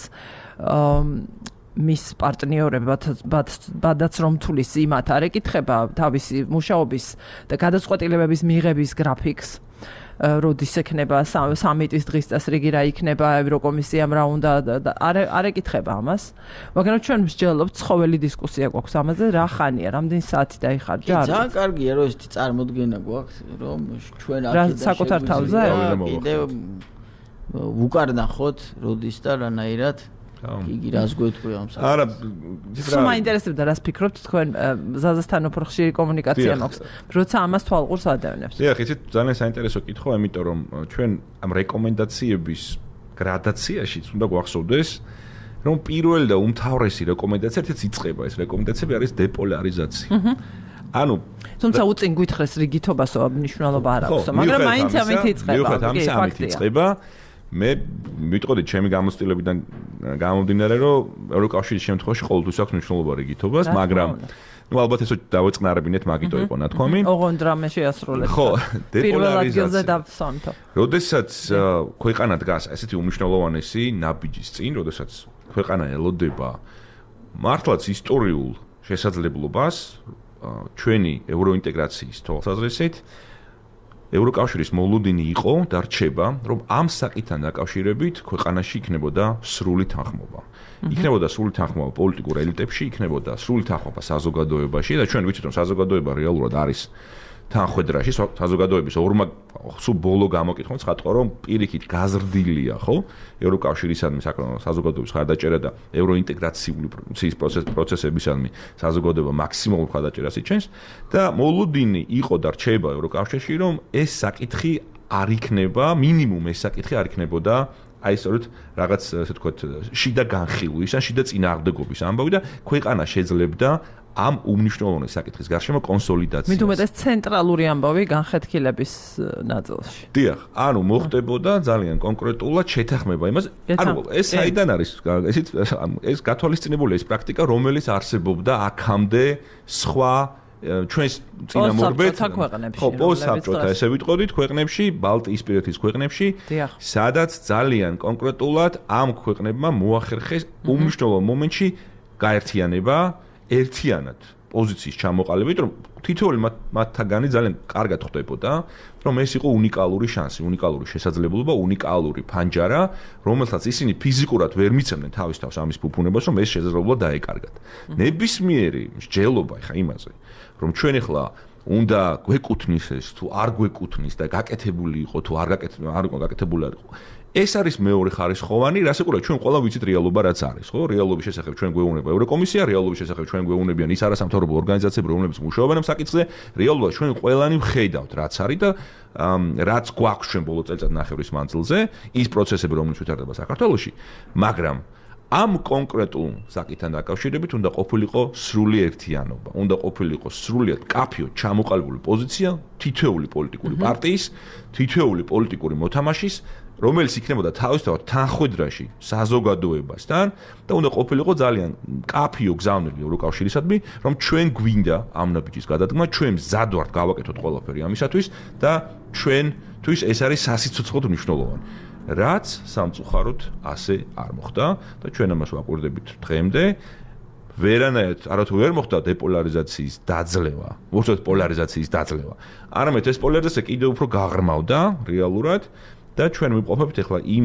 S1: მის პარტნიორებად რომ თulis იმათ არ ეკითხება თავისი მუშაობის და გადაწყვეტილებების მიღების გრაფიკს. როდის ექნება სამიტის დღის წესრიგი რა იქნება ევროკომისიამ რა უნდა არ არ ეკითხება ამას მაგრამ ჩვენ მსჯელობთ ცხოველი დისკუსია გვაქვს ამაზე რა ხანია რამდენი საათი დაიხარჯა
S2: არის ძალიან კარგია რომ ესეთი წარმოდგენა გვაქვს რომ ჩვენ
S1: არ საკუთარ თავზე
S2: კიდე უკარნახოთ როდის და რანაირად იგი რას გვეთქვია ამ საკითხს?
S3: არა,
S1: სულ მაინტერესებდა რას ფიქრობთ თქვენ ზაზასთან უფრო ხშირი კომუნიკაცია მაქვს, როცა ამას თვალყურს ადევნებს.
S3: დიახ, იცით ძალიან საინტერესო კითხვაა, იმიტომ რომ ჩვენ ამ რეკომენდაციების გრადაციაშიც უნდა გვახსოვდეს, რომ პირველი და უმთავრესი რეკომენდაცია ერთიც იწყება, ეს რეკომენდაციები არის დეპოლარიზაცია. ანუ
S1: თუმცა უწინ გითხრეს რიგითობასო მნიშვნელობა არ აქვს, მაგრამ მაინც ამით იწყება.
S3: მიუხედავად ამისა, ამით იწყება. მე მიტყოდით ჩემი გამოცდილებიდან გამომდინარე რომ ევროკავშირის შემთხვევაში ყოველთვის აქვს მნიშვნელობა რიგითობას, მაგრამ ნუ ალბათ ესო დავეწყნარებინეთ მაგიტო იყო ნათქვამი.
S1: ოღონდ რამე შეასრულეთ.
S3: ხო,
S1: დეპოლარიზაცია.
S3: როდესაც ქვეყანა დგას ესეთი უმნიშვნელოვანესი ნაბიჯის წინ, როდესაც ქვეყანა ელოდება მართლაც ისტორიულ შესაძლებლობას ჩვენი ევროინტეგრაციის თვალსაზრისით ევროკავშირის მოლოდინი იყო და რჩება, რომ ამ საკითხთან დაკავშირებით ქვეყანაში იქნებოდა სრული თანხმობა. იქნებოდა სრული თანხმობა პოლიტიკურ ელიტებში, იქნებოდა სრული თანხმობა საზოგადოებაში და ჩვენ ვიცით, რომ საზოგადოება რეალურად არის თანხwebdriverში, საზოგადოების ორმა სულ ბოლო გამოკითხვა ცხადყო, რომ პირიქით გაზრდილია, ხო? ევროკავშირისადმი საზოგადოების ხარდაჭერა და ევროინტეგრაციული პროცესებისადმი საზოგადოება მაქსიმალურ ხარდაჭერას იჩენს და მოლოდინი იყო და რჩება ევროკავშირში, რომ ეს საკითხი არ იქნება, მინიმუმ ეს საკითხი არ იქნებოდა აი სწორედ რაღაც ესე ვთქვათ, შიდა განხილვის ან შიდა წინააღმდეგობის ამბავი და ქვეყანა შეძლებდა ამ უმნიშვნელოვანეს საკითხის გარშემო კონსოლიდაციას.
S1: მით უმეტეს ცენტრალური ამბავი განხეთქილების ნაწილში.
S3: დიახ, ანუ მოხდებოდა ძალიან კონკრეტულად შეთანხმება იმას, ანუ ეს საიდან არის, ესეთ ეს გათვალისწინებული ეს პრაქტიკა, რომელიც არსებობდა აქამდე სხვა ჩვენს წინამორბედ ხო, პოსტსაბჭოთა ესე ვიტყოდით ქვეყნებში, ბალტიისპირეთის ქვეყნებში, სადაც ძალიან კონკრეტულად ამ ქვეყნებმა მოახერხეს უმნიშვნელოვან მომენტში გაერთიანება ერთიანად პოზიციის ჩამოყალიბებით, რომ თითოეული მათთაგანი ძალიან კარგად ხვდებოდა, რომ ეს იყო უნიკალური შანსი, უნიკალური შესაძლებლობა, უნიკალური ფანჯარა, რომელსაც ისინი ფიზიკურად ვერ მიცემდნენ თავის თავს ამის ფუფუნებას, რომ ეს შესაძლებლობა დაეკარგათ. ნებისმიერი მსჯელობა ხა იმაზე, რომ ჩვენ ახლა უნდა გვეკუთვნის ეს თუ არ გვეკუთვნის და გაკეთებული იყო თუ არ არ იყო გაკეთებული არ იყო. ეს არის მეორე ხარისხოვანი, რასაკვირველია ჩვენ ყველა ვიცით რეალობა რაც არის, ხო? რეალობის შესახებ ჩვენ გვეუბნება ევროკომისია, რეალობის შესახებ ჩვენ გვეუბნებიან ის არასამთავრობო ორგანიზაციები, რომლებიც მუშაობენ ამ საკითხზე, რეალობა ჩვენ ყველანი ვხედავთ რაც არის და რაც გვაქვს ჩვენ ბოლო წელიწადნახევრის მანძილზე, ის პროცესები რომლებიც ვითარდება საქართველოში, მაგრამ ამ კონკრეტულ საკითხთან დაკავშირებით უნდა ყოფილიყო სრული ერთიანობა, უნდა ყოფილიყო სრულიად კაფიო ჩამოყალიბებული პოზიცია თითოეული პოლიტიკური პარტიის, თითოეული პოლიტიკური მოთამაშის, რომელიც იქნებოდა თავისთავად თანხმედრაში საზოგადოებასთან და უნდა ყოფილიყო ძალიან კაფიო გზავნილი ევროკავშირისადმი, რომ ჩვენ გვინდა ამ ნაბიჯის გადადგმა, ჩვენ მზად ვართ გავაკეთოთ ყველაფერი ამისათვის და ჩვენთვის ეს არის სასიცოცხლოდ მნიშვნელოვანი. რაც სამწუხაროდ ასე არ მოხდა და ჩვენ ამას ვაკვირდებით დღემდე ვერანაირად არათუ ვერ მოხდა დეპოლარიზაციის დაძლევა, უბრალოდ პოლარიზაციის დაძლევა. არამედ ეს პოლარიზაცია კიდევ უფრო გაღრმავდა რეალურად და ჩვენ ვიმყოფებით ახლა იმ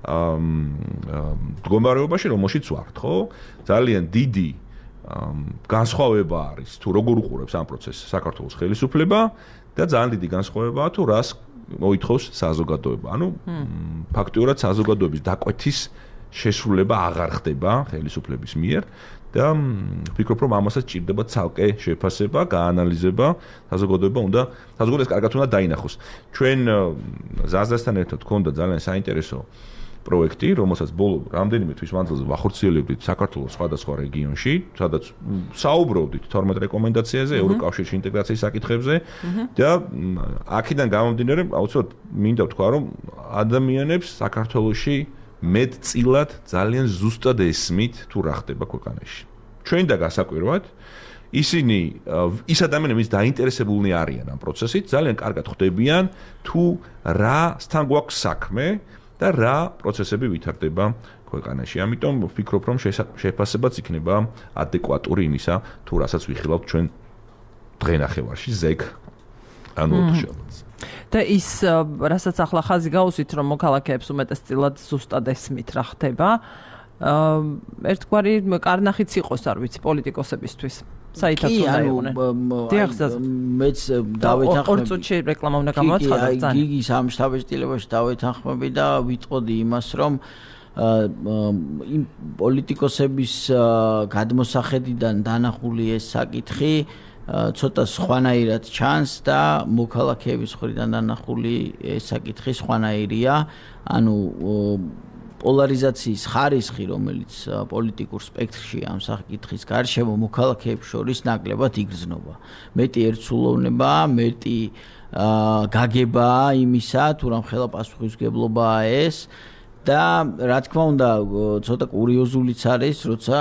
S3: მდგომარეობაში, რომელშიც ვართ, ხო? ძალიან დიდი განსხვავება არის თუ როგორ უყურებს ამ პროცესს საქართველოს ხელისუფლება და ძალიან დიდი განსხვავებაა თუ რას მოითხოვს საზოგადოება. ანუ ფაქტიურად საზოგადოების დაკვეთის შესრულება აღარ ხდება ხელისუფლების მიერ და ვფიქრობ, რომ ამასაც ჭირდება ცალკე შეფასება, გაანალიზება, საზოგადოება უნდა საზოგადოებას კარგად უნდა დაინახოს. ჩვენ ზაზდასთან ერთად გქონდა ძალიან საინტერესო პროექტი, რომელსაც ბოლო რამდენიმე თვის მანძილზე ვახორციელებდით საქართველოს სხვადასხვა რეგიონში, სადაც საუბრობდით თორმეტ რეკომენდაციაზე, ევროკავშირში ინტეგრაციის საკითხებზე და აქედან გამომდინარე, აუცილებლად მინდა ვთქვა, რომ ადამიანებს საქართველოში მეტწილად ძალიან ზუსტად ესმით თუ რა ხდება ქვეყანაში. ჩვენ და გასაკვირვად ისინი ის ადამიანები, ვინც დაინტერესებულნი არიან ამ პროცესით, ძალიან კარგად ხვდებიან თუ რასთან გვაქვს საქმე და რა პროცესები ვითარდება ქვეყანაში. ამიტომ ვფიქრობ, რომ შეფასებაც იქნება ადეკვატური იმისა, თუ რასაც ვიხილავთ ჩვენ დღენახევარში ზეგ ანუ ოფიციალურად.
S1: და ის რასაც ახლა ხაზი გაუსვით, რომ მოქალაქეებს უმეტესწილად ზუსტად ესმით რა ხდება, ერთგვარი კარნახიც იყოს, არ vicი, პოლიტიკოსებისთვის. საითაც უნდა იყვნენ.
S2: მეც დავეთანხმები.
S1: ორ წუთში რეკლამა უნდა გამოაცხადოს ძალიან.
S2: გიგის ამ შტაბ-ეტილებაში დავეთანხმები და ვიტყოდი იმას, რომ იმ პოლიტიკოსების გადმოსახედიდან დანახული ეს საკითხი ცოტა სხვანაირად ჩანს და მოქალაქეების მხრიდან დანახული ეს საკითხი სხვანაირია. ანუ პოლარიზაციის ხარისხი, რომელიც პოლიტიკურ სპექტრში ამ საკითხის გარშემო მოქალაქეებს შორის ნაკლებად იგრძნობა. მეტი ერთსულოვნება, მეტი გაგება იმისა, თუ რამ ხელა პასუხისმგებლობაა ეს და რა თქმა უნდა, ცოტა კურიოზულიც არის, როცა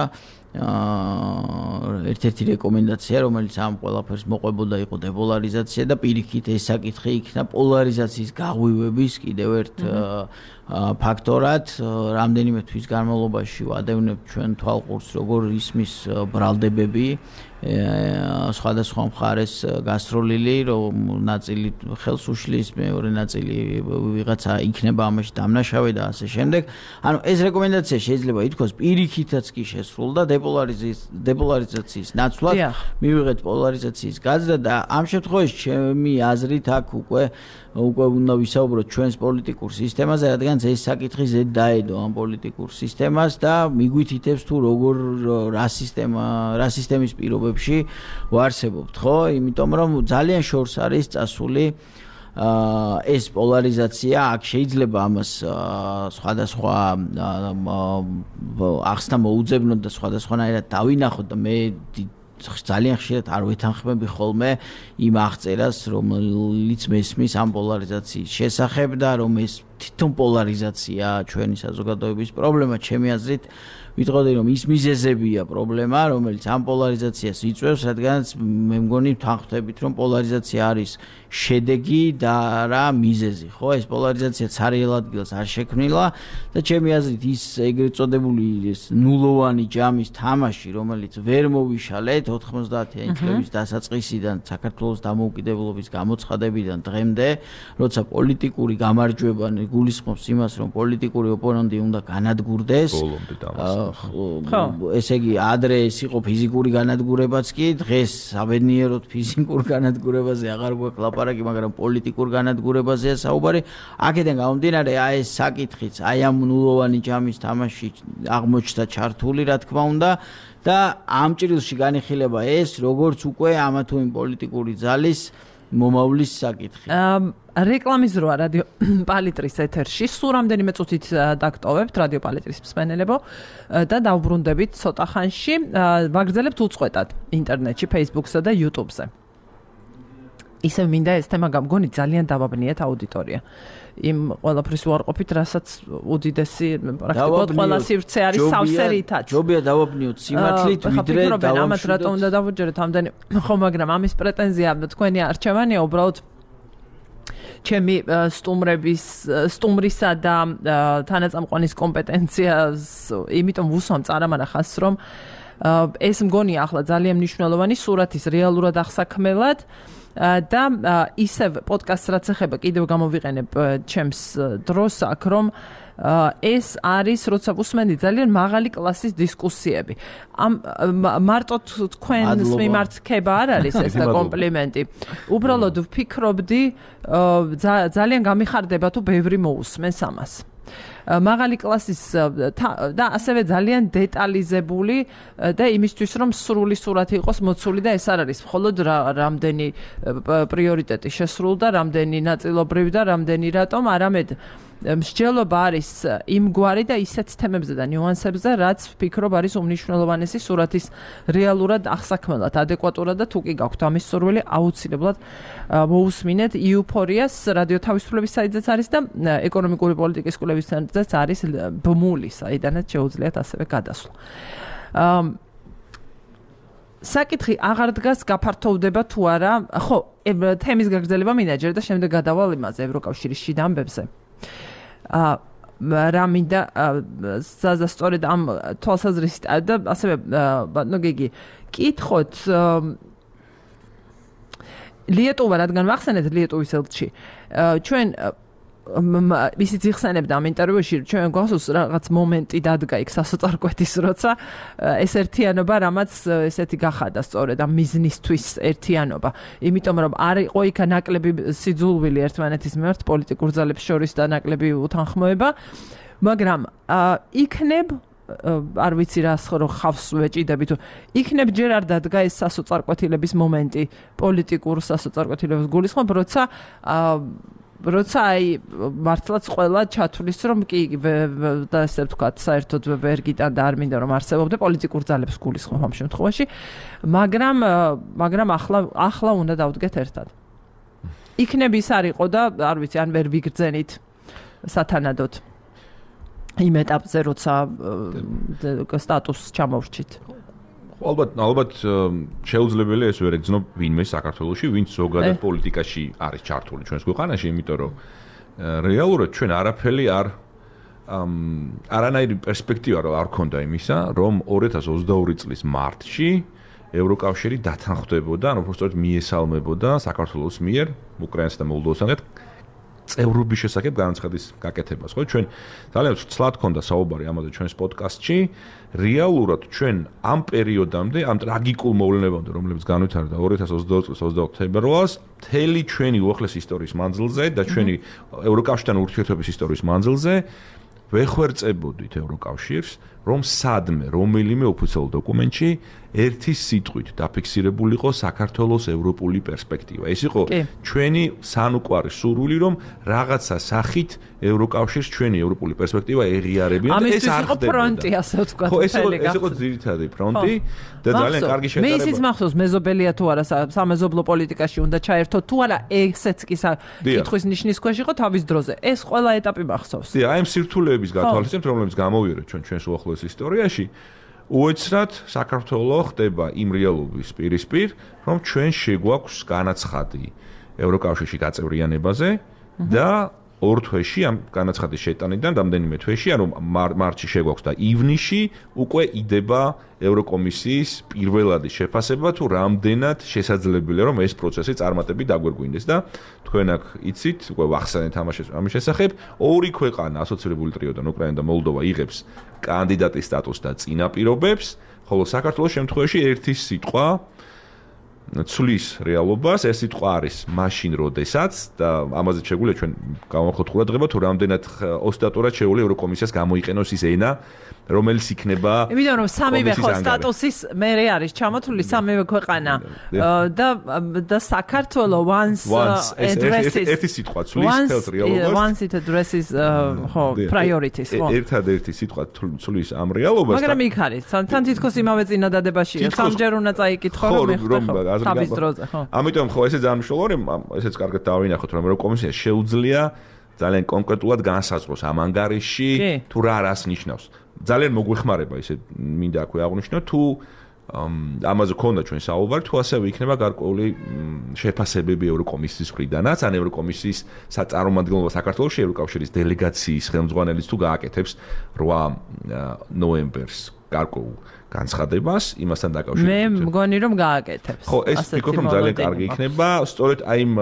S2: ერთ-ერთი რეკომენდაცია, რომელიც ამ ყველაფერს მოყვებოდა, იყო დეპოლარიზაცია და პირიქით ეს საკითხი იქნა პოლარიზაციის გაღვივების კიდევ ერთ ფაქტორად. რამდენიმე თვის განმავლობაში ვადევნებთ ჩვენ თვალყურს, როგორ ისმის ბრალდებები სხვადასხვა მხარეს გასროლილი, რომ ნაწილი ხელს უშლის, მეორე ნაწილი ვიღაცა იქნება ამაში დამნაშავე და ასე შემდეგ. ანუ ეს რეკომენდაცია შეიძლება ითქვას პირიქითაც კი შესრულდა დეპოლარიზაციის ნაცვლად, მივიღეთ პოლარიზაციის გაზრდა და ამ შემთხვევაში ჩემი აზრით აქ უკვე უკვე უნდა ვისაუბროთ ჩვენს პოლიტიკურ სისტემაზე, რადგან ეს საკითხი ზედ დაედო ამ პოლიტიკურ სისტემას და მიგვითითებს თუ როგორ რა სისტემა, რა სისტემის პირობებში ვარსებობთ, ხო? იმიტომ რომ ძალიან შორს არის წასული ეს პოლარიზაცია, აქ შეიძლება ამას სხვადასხვა ახსნა მოუძებნოთ და სხვადასხვანაირად დავინახოთ და მე ძალიან ხშირად არ ვეთანხმები ხოლმე იმ აღწერას, რომელიც მესმის ამ პოლარიზაციის შესახებ და რომ ეს თვითონ პოლარიზაცია ჩვენი საზოგადოების პრობლემა, ჩემი აზრით ვიტყოდი რომ ის მიზეზებია პრობლემა, რომელიც ამ პოლარიზაციას იწვევს, რადგანაც მე მგონი თანხმდებით რომ პოლარიზაცია არის შედეგი და რა მიზეზი, ხო? ეს პოლარიზაცია ცარიელ ადგილს არ შექმნილა და ჩემი აზრით ის ეგრეთ წოდებული ნულოვანი ჯამის თამაში, რომელიც ვერ მოვიშალეთ ოთხმოცდაათიანი წლების დასაწყისიდან საქართველოს დამოუკიდებლობის გამოცხადებიდან დღემდე, როცა პოლიტიკური გამარჯვება გულისხმობს იმას, რომ პოლიტიკური ოპონენტი უნდა განადგურდეს. ესე იგი, ადრე ეს იყო ფიზიკური განადგურებაც კი, დღეს საბედნიეროდ ფიზიკურ განადგურებაზე აღარ გვაქვს ლაპარაკი, მაგრამ პოლიტიკურ განადგურებაზეა საუბარი. აქედან გამომდინარე, აი ეს საკითხიც, აი ამ ნულოვანი ჯამის თამაში აღმოჩნდა ჩართული, რა თქმა უნდა, და ამ ჭრილში განიხილება ეს, როგორც უკვე ამა თუ იმ პოლიტიკური ძალის მომავლის საკითხი.
S1: რეკლამის როა რადიო პალიტრის ეთერში, სულ რამდენიმე წუთით დაგტოვებთ რადიო პალიტრის მსმენელებო და დავბრუნდებით ცოტა ხანში, ვაგრძელებთ უწყვეტად ინტერნეტში, Facebook-სა და YouTube-ზე. ისევ მინდა ეს თემა გამგონი ძალიან დავაბნიეთ აუდიტორია. იმ ყველაფრის უარყოფით, რასაც უდიდესი პრაქტიკულად ყველა სივრცე არის სავსერითაც.
S2: ჯობია დავაბნიოთ სიმართლით, ვიდრე დავამშვიდოთ.
S1: ამათ რატომ უნდა დავუჯეროთ ამდენი, ხო, მაგრამ ამის პრეტენზია თქვენი არჩევანია უბრალოდ ჩემი სტუმრების სტუმრისა და თანაწამყვანის კომპეტენციას, იმიტომ ვუსვამ წარამარახას, რომ ეს მგონი ახლა ძალიან მნიშვნელოვანი სურათის რეალურად აღსაქმელად და ისევ პოდკასტს რაც ეხება კიდევ გამოვიყენებ ჩემს დროს აქ, რომ ეს არის, როცა ვუსმენდი ძალიან მაღალი კლასის დისკუსიები. ამ მარტო თქვენს მიმართ ხება არ არის ეს და კომპლიმენტი. უბრალოდ ვფიქრობდი, ძალიან გამიხარდება თუ ბევრი მოусმენს ამას. მაღალი კლასის და ასევე ძალიან დეტალიზებული და იმისთვის რომ სრული სურათი იყოს მოცული და ეს არ არის მხოლოდ რამდენი პრიორიტეტი შესრულდა, რამდენი ნაწილობრივი და რამდენი რატომ, არამედ მსჯელობა არის იმგვარი და ისეთ თემებზე და ნიუანსებზე, რაც ვფიქრობ არის უმნიშვნელოვანესი სურათის რეალურად აღსაქმელად, ადეკვატურად და თუ კი გაქვთ ამის სურვილი, აუცილებლად მოусმინეთ იუფორიას რადიო თავისუფლების საიტზეც არის და ეკონომიკური პოლიტიკის კვლევის ცენტრზეც არის ბმული, საიდანაც შეუძლიათ ასევე გადასვლა. საკითხი აღარ დგას გაფართოვდება თუ არა, ხო, თემის გაგრძელება მინაჯერ და შემდეგ გადავალ იმაზე ევროკავშირის შიდა ამბებზე. რა მინდა სასწორედ ამ თვალსაზრისით და ასევე ბატონო გიგი კითხოთ ლიეტუვა, რადგან ვახსენეთ ლიეტუვის ელჩი, ჩვენ ისიც იხსენებდა ამ ინტერვიუში, ჩვენ გვახსოვს რაღაც მომენტი დადგა იქ სასოწარკვეთის, როცა ეს ერთიანობა რამაც ესეთი გახადა სწორედ ამ მიზნისთვის ერთიანობა. იმიტომ რომ არ იყო იქ ნაკლები სიძულვილი ერთმანეთის მიმართ პოლიტიკურ ძალებს შორის და ნაკლები უთანხმოება, მაგრამ იქნებ არ ვიცი რა ხო ხავს ვეჭიდები თუ იქნებ ჯერ არ დადგა ეს სასოწარკვეთილების მომენტი პოლიტიკურ სასოწარკვეთილებას გულისხმობ, როცა როცა აი მართლაც ყველა ჩათვლის რომ კი და ესე ვთქვათ საერთოდ ვერ გიტან და არ მინდა რომ არსებობდე პოლიტიკურ ძალებს გულისხმობ ამ შემთხვევაში, მაგრამ მაგრამ ახლა ახლა უნდა დავდგეთ ერთად. იქნებ ის არ იყო და არ ვიცი ან ვერ ვიგრძენით სათანადოდ იმ ეტაპზე, როცა სტატუსს ჩამოვრჩით.
S3: ალბათ, ალბათ შეუძლებელია ეს ვერ ეგზნო ვინმე საქართველოში, ვინც ზოგადად პოლიტიკაში არის ჩართული ჩვენს ქვეყანაში, იმიტომ რომ რეალურად ჩვენ არაფერი არ არანაირი პერსპექტივა არ ქონდა იმისა, რომ ორი ათას ოცდაორი წლის მარტში ევროკავშირი დათანხმდებოდა, ანუ უბრალოდ მიესალმებოდა საქართველოს მიერ უკრაინასა და მოლდოვასთან ერთად წევრობის შესახებ განაცხადის გაკეთებას, ხო? ჩვენ ძალიან ცლად ქონდა საუბარი ამაზე ჩვენს პოდკასტში. რეალურად ჩვენ ამ პერიოდამდე, ამ ტრაგიკულ მოვლენებამდე, რომლებიც განვითარდა ორი ათას ოცდაორი წლის ოცდაოთხ თებერვალს, მთელი ჩვენი უახლეს ისტორიის მანძილზე და ჩვენი ევროკავშირთან ურთიერთობის ისტორიის მანძილზე ვეხვერწებოდით ევროკავშირს, რომ სადმე რომელიმე ოფიციალურ დოკუმენტში ერთი სიტყვით დაფიქსირებულიყო საქართველოს ევროპული პერსპექტივა. ეს იყო ჩვენი სანუკვარი სურვილი, რომ რაღაცა სახით ევროკავშირს ჩვენი ევროპული პერსპექტივა ეღიარებინა და ეს არ ხდებოდა.
S1: ფრონტი, ასე ვთქვათ.
S3: ხო, ეს იყო ეს იყო ძირითადი ფრონტი და ძალიან კარგი შეტარება.
S1: მე ისიც მახსოვს მეზობელია თუ არა სამეზობლო პოლიტიკაში უნდა ჩაერთო თუ არა, ესეც კი კითხვის ნიშნის ქვეშ იყო თავის დროზე. ეს ყველა ეტაპი მახსოვს.
S3: დიახ, აი ამ სირთულეების გათვალისწინებით, რომლებიც გამოვიარეთ ჩვენ ჩვენს უახლოეს ისტორიაში, უეცრად საქართველო ხდება იმ რეალობის პირისპირ, რომ ჩვენ შეგვაქვს განაცხადი ევროკავშირში გაწევრიანებაზე და ორ თვეში ამ განაცხადის შეტანიდან რამდენიმე თვეში, ანუ მარტში შეგვაქვს და ივნისში უკვე იდება ევროკომისიის პირველადი შეფასება თუ რამდენად შესაძლებელია რომ ეს პროცესი წარმატებით დაგვერგვინდეს და თქვენ აქ იცით, უკვე ვახსენეთ ამის შესახებ, ორი ქვეყანა ასოცირებული ტრიოდან უკრაინა და მოლდოვა იღებს კანდიდატის სტატუსს და წინაპირობებს, ხოლო საქართველოს შემთხვევაში ერთი სიტყვა ცulis რეალობას, ეს სიტყვა არის მაშინ როდესაც და ამაზე შეგვიძლია ჩვენ გავამხოთ ყურადღება თუ რამდენად ოსტატურად შეუძლია ევროკომისიას გამოიყენოს ის ენა, რომელიც იქნება
S1: იმიტომ რომ სამივე ხო სტატუსის მერე არის ჩამოთვლილი სამივე ქვეყანა და და საქართველო once addresses
S3: ერთი სიტყვა ცulis თელს რეალობას
S1: once it addresses ხო priorities ხო
S3: ერთადერთი სიტყვა ცulis ამ რეალობას
S1: მაგრამ იქ არის თან თითქოს იმავე წინადადებაშია სამჯერ უნდა წაიკითხო რომ ეხლა თავის დროზე ხო
S3: ამიტომ ხო ესე ძალიან მნიშვნელოვანია ესეც კარგად დავინახოთ რომ ევროკომისია შეუძლია ძალიან კონკრეტულად განსაზღვროს ამ ანგარიში თუ რა რას ნიშნავს ძალიან მოგვეხმარება ისე მინდა აქვე აღვნიშნო თუ ამაზე ქონდა ჩვენ საუბარი თუ ასევე იქნება გარკვეული შეფასებები ევროკომისიის მხრიდანაც ან ევროკომისიის საწარმოადგენლობა საქართველოში ევროკავშირის დელეგაციის ხელმძღვანელიც თუ გააკეთებს რვა ნოემბერს გარკვეულ განცხადებას იმასთან დაკავშირებით
S1: მე მგონი რომ გააკეთებს
S3: ხო ეს ვფიქრობ რომ ძალიან კარგი იქნება სწორედ აი იმ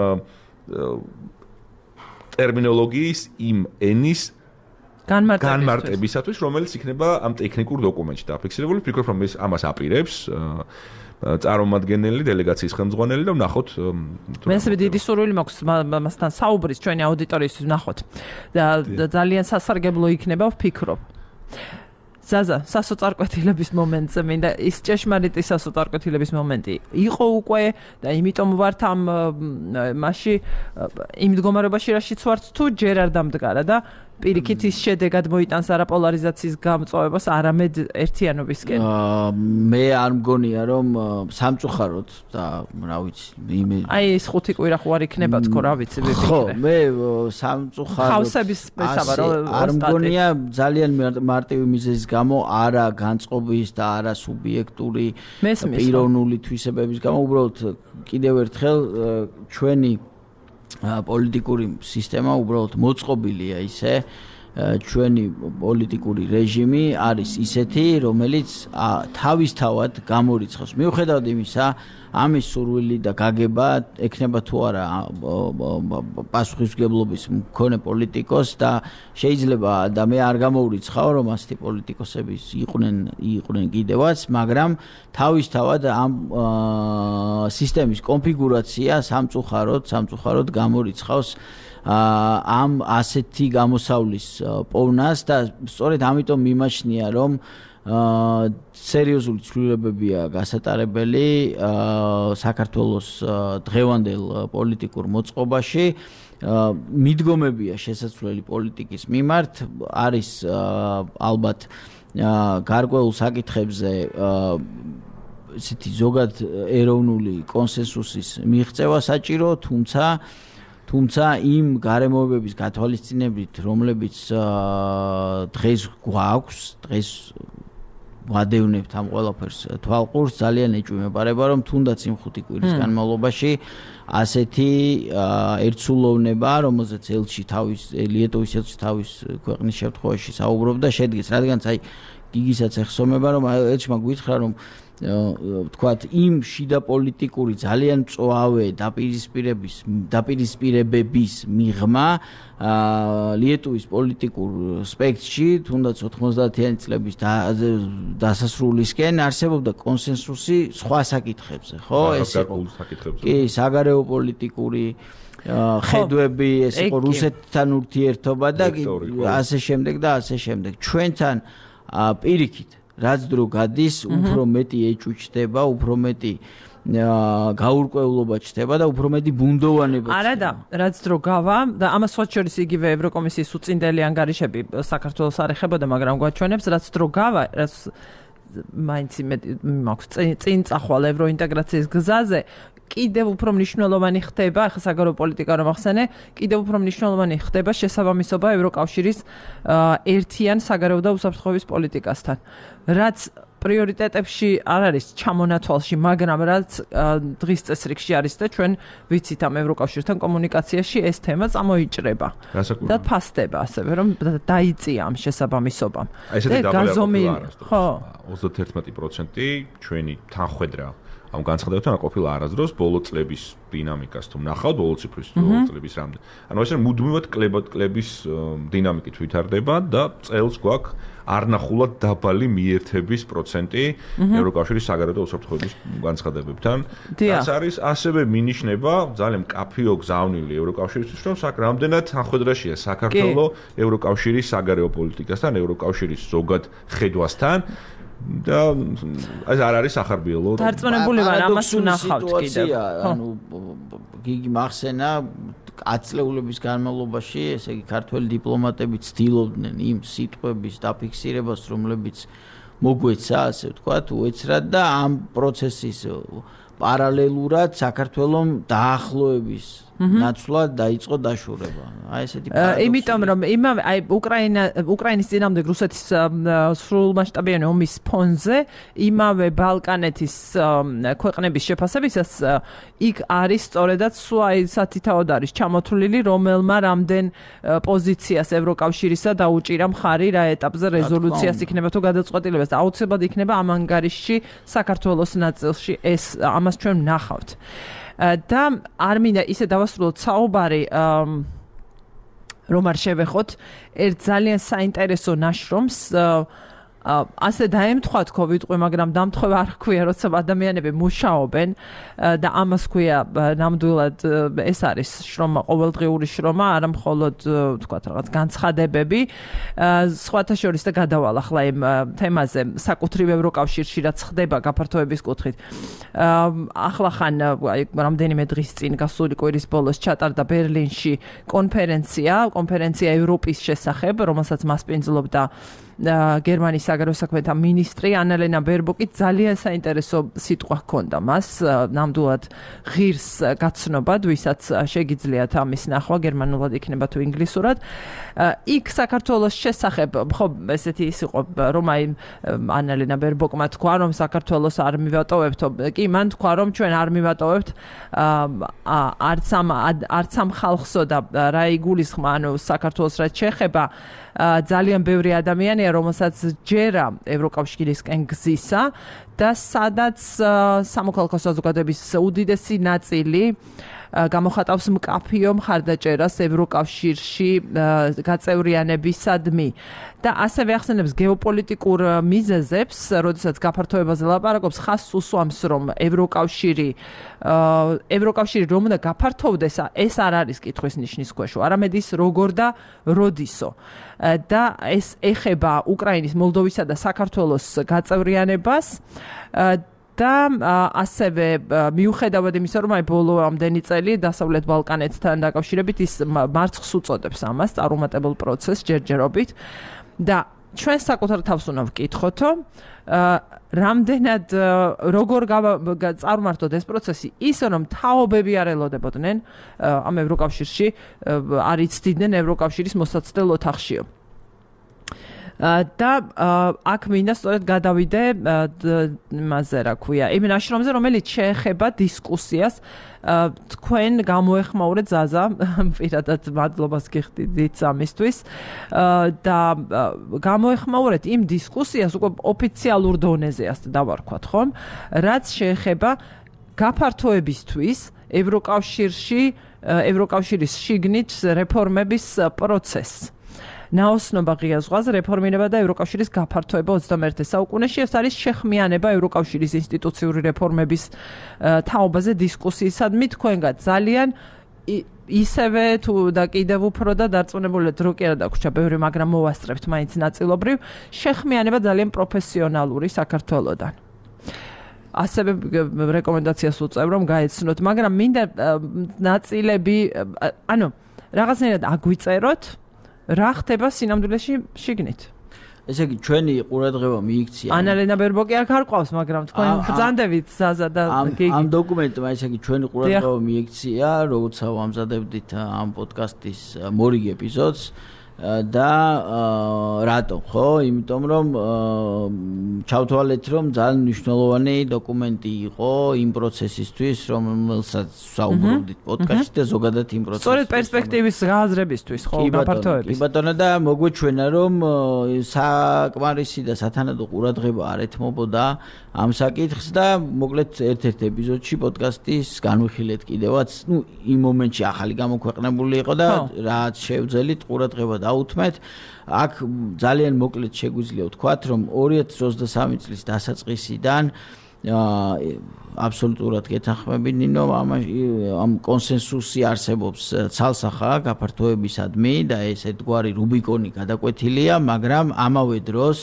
S3: ტერმინოლოგიის იმ ენის განმარტებისათვის, რომელიც იქნება ამ ტექნიკურ დოკუმენტში დაფიქსირებული, ვფიქრობ რომ ეს ამას აპირებს წარმომადგენელი დელეგაციის ხელმძღვანელი და ვნახოთ
S1: მე ესე დიდი სურვილი მაქვს მასთან საუბრის ჩვენი აუდიტორიისთვის ვნახოთ და ძალიან სასარგებლო იქნება ვფიქრობ ზაზა, სასოწარკვეთილების მომენტზე მინდა ის ჭეშმარიტი სასოწარკვეთილების მომენტი იყო უკვე და იმიტომ ვართ ამ მასში იმ მდგომარეობაში რაშიც ვართ თუ ჯერ არ დამდგარა და პირიქით ის შედეგად მოიტანს არა პოლარიზაციის გამწვავებას, არამედ ერთიანობისკენ.
S2: მე არ მგონია რომ სამწუხაროდ და რა ვიცი, იმე
S1: აი ეს ხუთი კვირა ხო არ იქნება თქო, რა ვიცი, ვიფიქრე.
S2: ხო, მე სამწუხაროდ
S1: ხავსების მესაბარო
S2: არ მგონია ძალიან მარტივი მიზეზის გამო, არა განწყობის და არა სუბიექტური პიროვნული თვისებების გამო, უბრალოდ კიდევ ერთხელ ჩვენი პოლიტიკური სისტემა უბრალოდ მოწყობილია ისე ჩვენი პოლიტიკური რეჟიმი არის ისეთი რომელიც თავისთავად გამორიცხავს მიუხედავად იმისა ამის სურვილი და გაგება ექნება თუ არა პასუხისმგებლობის მქონე პოლიტიკოს და შეიძლება და მე არ გამოურიცხავ რომ ასეთი პოლიტიკოსები იყვნენ იყვნენ კიდევაც მაგრამ თავისთავად ამ სისტემის კონფიგურაცია სამწუხაროდ სამწუხაროდ გამორიცხავს ამ ასეთი გამოსავლის პოვნას და სწორედ ამიტომ მიმაჩნია რომ სერიოზული ცვლილებებია გასატარებელი საქართველოს დღევანდელ პოლიტიკურ მოწყობაში მიდგომებია შესაძლებელი პოლიტიკის მიმართ არის ალბათ გარკვეულ საკითხებზე ისეთი ზოგად ეროვნული კონსენსუსის მიღწევა საჭირო თუმცა თუმცა იმ გარემოებების გათვალისწინებით რომლებიც დღეს გვაქვს დღეს ვადევნებთ ამ ყველაფერს თვალყურს ძალიან ეჭვმეპარება რომ თუნდაც იმ ხუთი კვირის განმავლობაში ასეთი ერთსულოვნება რომელზეც ელჩი თავის ლიეტოვის ელჩი თავის ქვეყნის შემთხვევაში საუბრობდა შედგეს რადგანაც აი გიგისაც ეხსომება რომ ელჩმა გითხრა რომ ვთქვათ იმ შიდა პოლიტიკური ძალიან მწვავე დაპირისპირების დაპირისპირებების მიღმა ლიეტუვის პოლიტიკურ სპექტრში თუნდაც ოთხმოცდაათიანი წლების დასასრულისკენ არსებობდა კონსენსუსი სხვა საკითხებზე ხო ეს იყო კი საგარეო პოლიტიკური ხედვები, ეს იყო რუსეთთან ურთიერთობა და ასე შემდეგ და ასე შემდეგ. ჩვენთან პირიქით, რაც დრო გადის, უფრო მეტი ეჭუჩდება, უფრო მეტი გაურკვევლობა ჩდება და უფრო მეტი ბუნდოვანება.
S1: არა და რაც დრო გავა და ამას სხვა შორის იგივე ევროკომისიის უწინდელი ანგარიშები საქართველოს არ ეხებოდა, მაგრამ გვაჩვენებს, რაც დრო გავა, რაც მაინც მაქვს წინ წახვალ ევროინტეგრაციის გზაზე კიდევ უფრო მნიშვნელოვანი ხდება, ახლა საგარეო პოლიტიკა რომ ახსენე, კიდევ უფრო მნიშვნელოვანი ხდება შესაბამისობა ევროკავშირის ერთიან საგარეო და უსაფრთხოების პოლიტიკასთან. რაც პრიორიტეტებში არ არის ჩამონათვალში, მაგრამ რაც დღის წესრიგში არის და ჩვენ ვიცით ამ ევროკავშირთან კომუნიკაციაში ეს თემა წამოიჭრება და ფასდება ასევე რომ დაიწია ამ შესაბამისობამ.
S3: და გაზომილი ხო ოცდაერთი პროცენტი ჩვენი თანხwebdriver ამ განცხადებებთან ყოფილა არასდროს ბოლო წლების დინამიკას თუ ნახავთ ბოლო ციფრის ბოლო წლების რამდენ. ანუ ესე მუდმივად კლებად კლების დინამიკით ვითარდება და წელს გვაქვს არნახულად დაბალი მიერთების პროცენტი ევროკავშირის საგარეო და უსაფრთხოების განცხადებებთან. ეს არის ასევე მინიშნება ძალიან მკაფიო გზავნილი ევროკავშირისთვის, რომ საკ რამდენად თანხwebdriverშია საქართველოს ევროკავშირის საგარეო პოლიტიკასთან, ევროკავშირის ზოგად ხედვასთან და ეს არ არის ახარბიელო.
S1: დარწმუნებული ვარ, ამას უნახავთ კიდევ.
S2: ანუ გიგი მახსენა ათწლეულების განმავლობაში, ესე იგი ქართველი დიპლომატები ცდილობდნენ იმ სიტყვების დაფიქსირებას, რომლებიც მოგვეცა, ასე ვთქვათ, უეცრად და ამ პროცესის პარალელურად საქართველოს დაახლოების ნაცვლად დაიწყო დაშორება. აი ესეთი პარადოქსი.
S1: იმიტომ რომ იმავე აი უკრაინა უკრაინის წინამდებ რუსეთის სრულმასშტაბიანი ომის ფონზე იმავე ბალკანეთის ქვეყნების შეფასებისას იქ არის სწორედაც აი სათითაოდ არის ჩამოთვლილი რომელმა რამდენ პოზიციას ევროკავშირისა დაუჭირა მხარი რა ეტაპზე რეზოლუციას იქნება თუ გადაწყვეტილებას და აუცილებლად იქნება ამ ანგარიშში საქართველოს ნაწილში ეს ამას ჩვენ ვნახავთ. და არ მინდა ისე დავასრულოთ საუბარი რომ არ შევეხოთ ერთ ძალიან საინტერესო ნაშრომს ასე დაემთხვათ კოვიდყვი, მაგრამ დამთხვევა არ ჰქვია, როცა ადამიანები მუშაობენ და ამას ჰქვია ნამდვილად ეს არის შრომა, ყოველდღიური შრომა, არა მხოლოდ ვთქვათ რაღაც განცხადებები. სხვათა შორის და გადავალ ახლა იმ თემაზე საკუთრივ ევროკავშირში რაც ხდება გაფართოების კუთხით. ახლახან აი რამდენიმე დღის წინ გასული კვირის ბოლოს ჩატარდა ბერლინში კონფერენცია, კონფერენცია ევროპის შესახებ, რომელსაც მასპინძლობდა გერმანიის საგარეო საქმეთა მინისტრი ანალენა ბერბოკი. ძალიან საინტერესო სიტყვა ჰქონდა მას, ნამდვილად ღირს გაცნობად, ვისაც შეგიძლიათ ამის ნახვა, გერმანულად იქნება თუ ინგლისურად. იქ საქართველოს შესახებ, ხო, ესეთი ის იყო, რომ აი ანალენა ბერბოკმა თქვა, რომ საქართველოს არ მივატოვებთო, კი, მან თქვა, რომ ჩვენ არ მივატოვებთ არც ამ არც ამ ხალხსო და რა იგულისხმა, ანუ საქართველოს რაც შეეხება ძალიან ბევრი ადამიანია, რომელსაც ჯერა ევროკავშირისკენ გზისა და სადაც სამოქალაქო საზოგადოების უდიდესი ნაწილი გამოხატავს მკაფიო მხარდაჭერას ევროკავშირში გაწევრიანებისადმი და ასევე ახსენებს გეოპოლიტიკურ მიზეზებს, როდესაც გაფართოებაზე ლაპარაკობს, ხაზს უსვამს, რომ ევროკავშირი ევროკავშირი რომ უნდა გაფართოვდეს, ეს არ არის კითხვის ნიშნის ქვეშ, არამედ ის როგორ და როდისო. და ეს ეხება უკრაინის, მოლდოვისა და საქართველოს გაწევრიანებას და ასევე მიუხედავად იმისა, რომ აი ბოლო ამდენი წელი დასავლეთ ბალკანეთთან დაკავშირებით ის მარცხს უწოდებს ამას, წარუმატებელ პროცესს ჯერჯერობით და ჩვენ საკუთარ თავს უნდა ვკითხოთო, რამდენად როგორ წარმართოთ ეს პროცესი, ისე რომ თაობები არ ელოდებოდნენ ამ ევროკავშირში, არ იცდიდნენ ევროკავშირის მოსაცდელ ოთახშიო. და აქ მინდა სწორედ გადავიდე იმაზე რა ქვია, იმ ნაშრომზე, რომელიც შეეხება დისკუსიას. თქვენ გამოეხმაურეთ ზაზა, პირადად მადლობას გიხდით ამისთვის და გამოეხმაურეთ იმ დისკუსიას უკვე ოფიციალურ დონეზე, ასე დავარქვათ, ხომ? რაც შეეხება გაფართოებისთვის ევროკავშირში, ევროკავშირის შიგნით რეფორმების პროცესს. ნაოსნობა ღია ზღვაზე რეფორმირება და ევროკავშირის გაფართოება ოცდამეერთე საუკუნეში. ეს არის შეხმიანება ევროკავშირის ინსტიტუციური რეფორმების თაობაზე დისკუსიისადმი თქვენგან ძალიან ისევე თუ და კიდევ უფრო და დარწმუნებული დრო კი არა დაგვრჩა ბევრი, მაგრამ მოვასწრებთ მაინც ნაწილობრივ შეხმიანება ძალიან პროფესიონალური საქართველოსთან. ასევე რეკომენდაციას უწევ რომ გაეცნოთ, მაგრამ მინდა ნაწილები, ანუ რაღაცნაირად აგვიწეროთ, რა ხდება სინამდვილეში შიგნით.
S2: ესე იგი ჩვენი ყურადღება მიიქცია.
S1: ანალენა ბერბოკი არ გარყავს, მაგრამ თქვენ ბრძანდებით ზაზა და გიგი.
S2: ამ დოკუმენტმა ესე იგი ჩვენი ყურადღება მიიქცია, როგორც ამზადებდით ამ პოდკასტის მორიგ ეპიზოდს და რატო, ხო? იმიტომ რომ ჩავთვალეთ რომ ძალიან მნიშვნელოვანი დოკუმენტი იყო იმ პროცესისთვის, რომელსაც საუბრობდით პოდკასტში და ზოგადად იმ პროცესში.
S1: სწორედ პერსპექტივის გააზრებისთვის, ხო, გაფართოების.
S2: კი ბატონო და მოგვეჩვენა რომ საკმარისი და სათანადო ყურადღება არ ეთმობოდა ამ საკითხს და მოკლედ ერთ-ერთ ეპიზოდში პოდკასტის განვიხილეთ კიდევაც, ну, იმ მომენტში ახალი გამოქვეყნებული იყო და რაც შევძელით ყურადღება დაუთმეთ. აქ ძალიან მოკლედ შეგვიძლია ვთქვათ, რომ ორი ათი ოცდასამი წლის დასაწყისიდან აბსოლუტურად გეთანხმები ნინო, ამ კონსენსუსი არსებობს ცალსახა გაფართოებისადმი და ეს ერთგვარი რუბიკონი გადაკვეთილია, მაგრამ ამავე დროს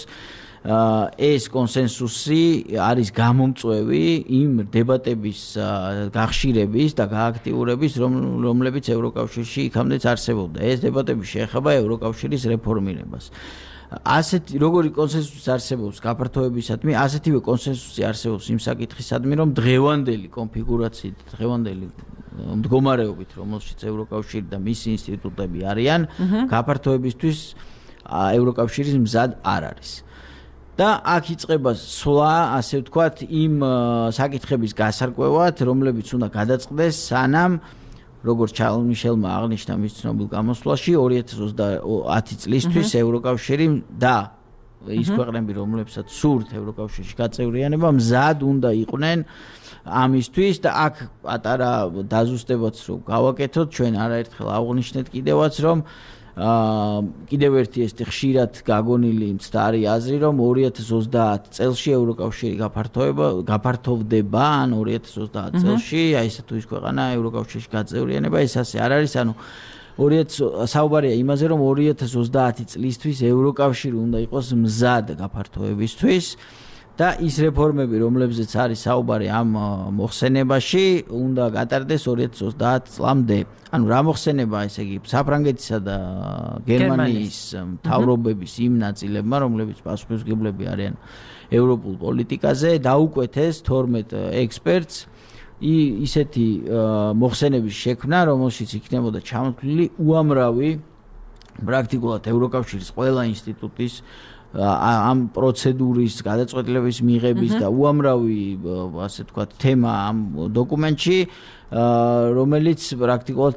S2: ეს კონსენსუსი არის გამომწვევი იმ დებატების გახშირების და გააქტიურების, რომლებიც ევროკავშირში იქამდეც არსებობდა. ეს დებატები შეეხება ევროკავშირის რეფორმირებას. ასეთი როგორი კონსენსუსი არსებობს გაფართოებისადმი, ასეთივე კონსენსუსი არსებობს იმ საკითხისადმი, რომ დღევანდელი კონფიგურაციით, დღევანდელი მდგომარეობით, რომელშიც ევროკავშირი და მისი ინსტიტუტები არიან, გაფართოებისთვის ევროკავშირის მზად არ არის. და აქ იწყება სვლა, ასე ვთქვათ, იმ საკითხების გასარკვევად, რომლებიც უნდა გადაწყდეს, სანამ როგორც ჩარლზ მიშელმა აღნიშნა მის ცნობილ გამოსვლაში ორი ათი ოცდაათი წლისთვის ევროკავშირი და ის ქვეყნები, რომლებსაც სურთ ევროკავშირში გაწევრიანება, მზად უნდა იყვნენ ამისთვის და აქ პატარა დაზუსტებაც რომ გავაკეთოთ, ჩვენ არაერთხელ აღვნიშნეთ კიდევაც, რომ აა კიდევ ერთი ეს ხშირად გაგონილი მცდარი აზრი, რომ ორი ათი ოცდაათი წელში ევროკავშირი გაფართოება გაფართოვდება, ან ორი ათი ოცდაათი წელში, აი ესა თუ ის ქვეყანა ევროკავშირში გაწევრიანება, ეს ასე არ არის, ანუ ორი ათი საუბარია იმაზე, რომ ორი ათი ოცდაათი წლისთვის ევროკავშირი უნდა იყოს მზად გაფართოებისთვის. და ის რეფორმები, რომლებზეც არის საუბარი ამ მოხსენებაში, უნდა გატარდეს ორი ათი ოცდაათი წლამდე. ანუ რა მოხსენება, ესე იგი, საფრანგეთისა და გერმანიის მთავრობების იმ ნაწილებმა, რომლებიც პასუხისმგებლები არიან ევროპულ პოლიტიკაზე, დაუკვეთეს თორმეტ ექსპერტს ისეთი მოხსენების შექმნა, რომელშიც იქნებოდა ჩამოთვლილი უამრავი პრაქტიკულად ევროკავშირის ყველა ინსტიტუტის ამ პროცედურის გადაწყვეტილების მიღების და უამრავი, ასე ვთქვათ, თემა ამ დოკუმენტში, რომელიც პრაქტიკულად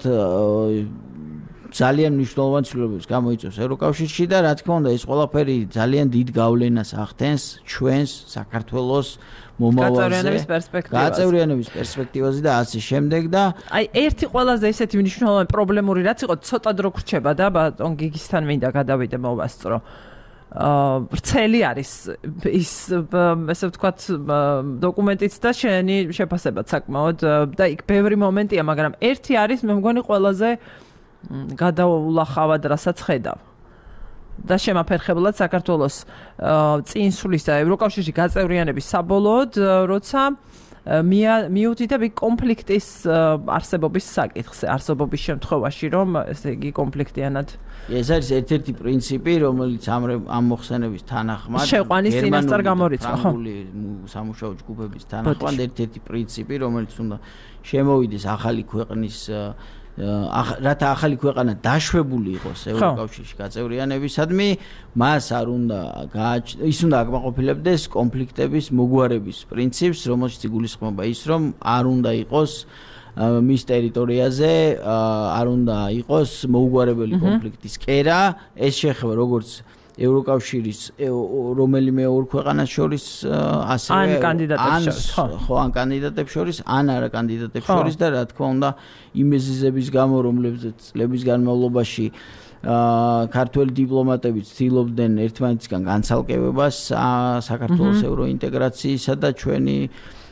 S2: ძალიან მნიშვნელოვან ცვლილებებს გამოიწვევს ევროკავშირში და რა თქმა უნდა ეს ყველაფერი ძალიან დიდ გავლენას ახდენს ჩვენს საქართველოს მომავალზე, გაწევრიანების პერსპექტივაზე და ასე შემდეგ და
S1: აი ერთი ყველაზე ესეთი მნიშვნელოვანი პრობლემური რაც იყო, ცოტა დრო გრჩება და ბატონ გიგისთან მინდა გადავიდე მოვასწრო. აა ვრცელი არის ის ესე ვთქვათ დოკუმენტიც და შენი შეფასებაც საკმაოდ და იქ ბევრი მომენტია, მაგრამ ერთი არის მე მგონი ყველაზე გადაულახავად რასაც ხედავ. და შემაფერხებლად საქართველოს წინსვლის და ევროკავშირში გაწევრიანების საბოლოოდ, როცა მიუთითებ კონფლიქტის არსებობის საკითხს, არსებობის შემთხვევაში, რომ ესე იგი კონფლიქტიანად
S2: ეს არის ერთ-ერთი პრინციპი, რომელიც ამ ამ მოხსენების თანახმად
S1: შეყვანის წინასწარ გამორიცხა, ხო?
S2: სამუშაო ჯგუფების თანახმად ერთ-ერთი პრინციპი, რომელიც უნდა შემოვიდეს ახალი ქვეყნის რათა ახალი ქვეყანა დაშვებული იყოს ევროკავშირში გაწევრიანებისადმი, მას არ უნდა ის უნდა აკმაყოფილებდეს კონფლიქტების მოგვარების პრინციპს, რომელშიც იგულისხმება ის, რომ არ უნდა იყოს მის ტერიტორიაზე არ უნდა იყოს მოუგვარებელი კონფლიქტის კერა, ეს შეეხება როგორც ევროკავშირის რომელიმე ორ ქვეყანას შორის ასევე
S1: ან კანდიდატებს შორის,
S2: ხო, ან კანდიდატებს შორის, ან არა კანდიდატებს შორის და რა თქმა უნდა იმ მიზეზების გამო, რომლებზეც წლების განმავლობაში ქართველი დიპლომატები ცდილობდნენ ერთმანეთისგან განცალკევებას საქართველოს ევროინტეგრაციისა და ჩვენი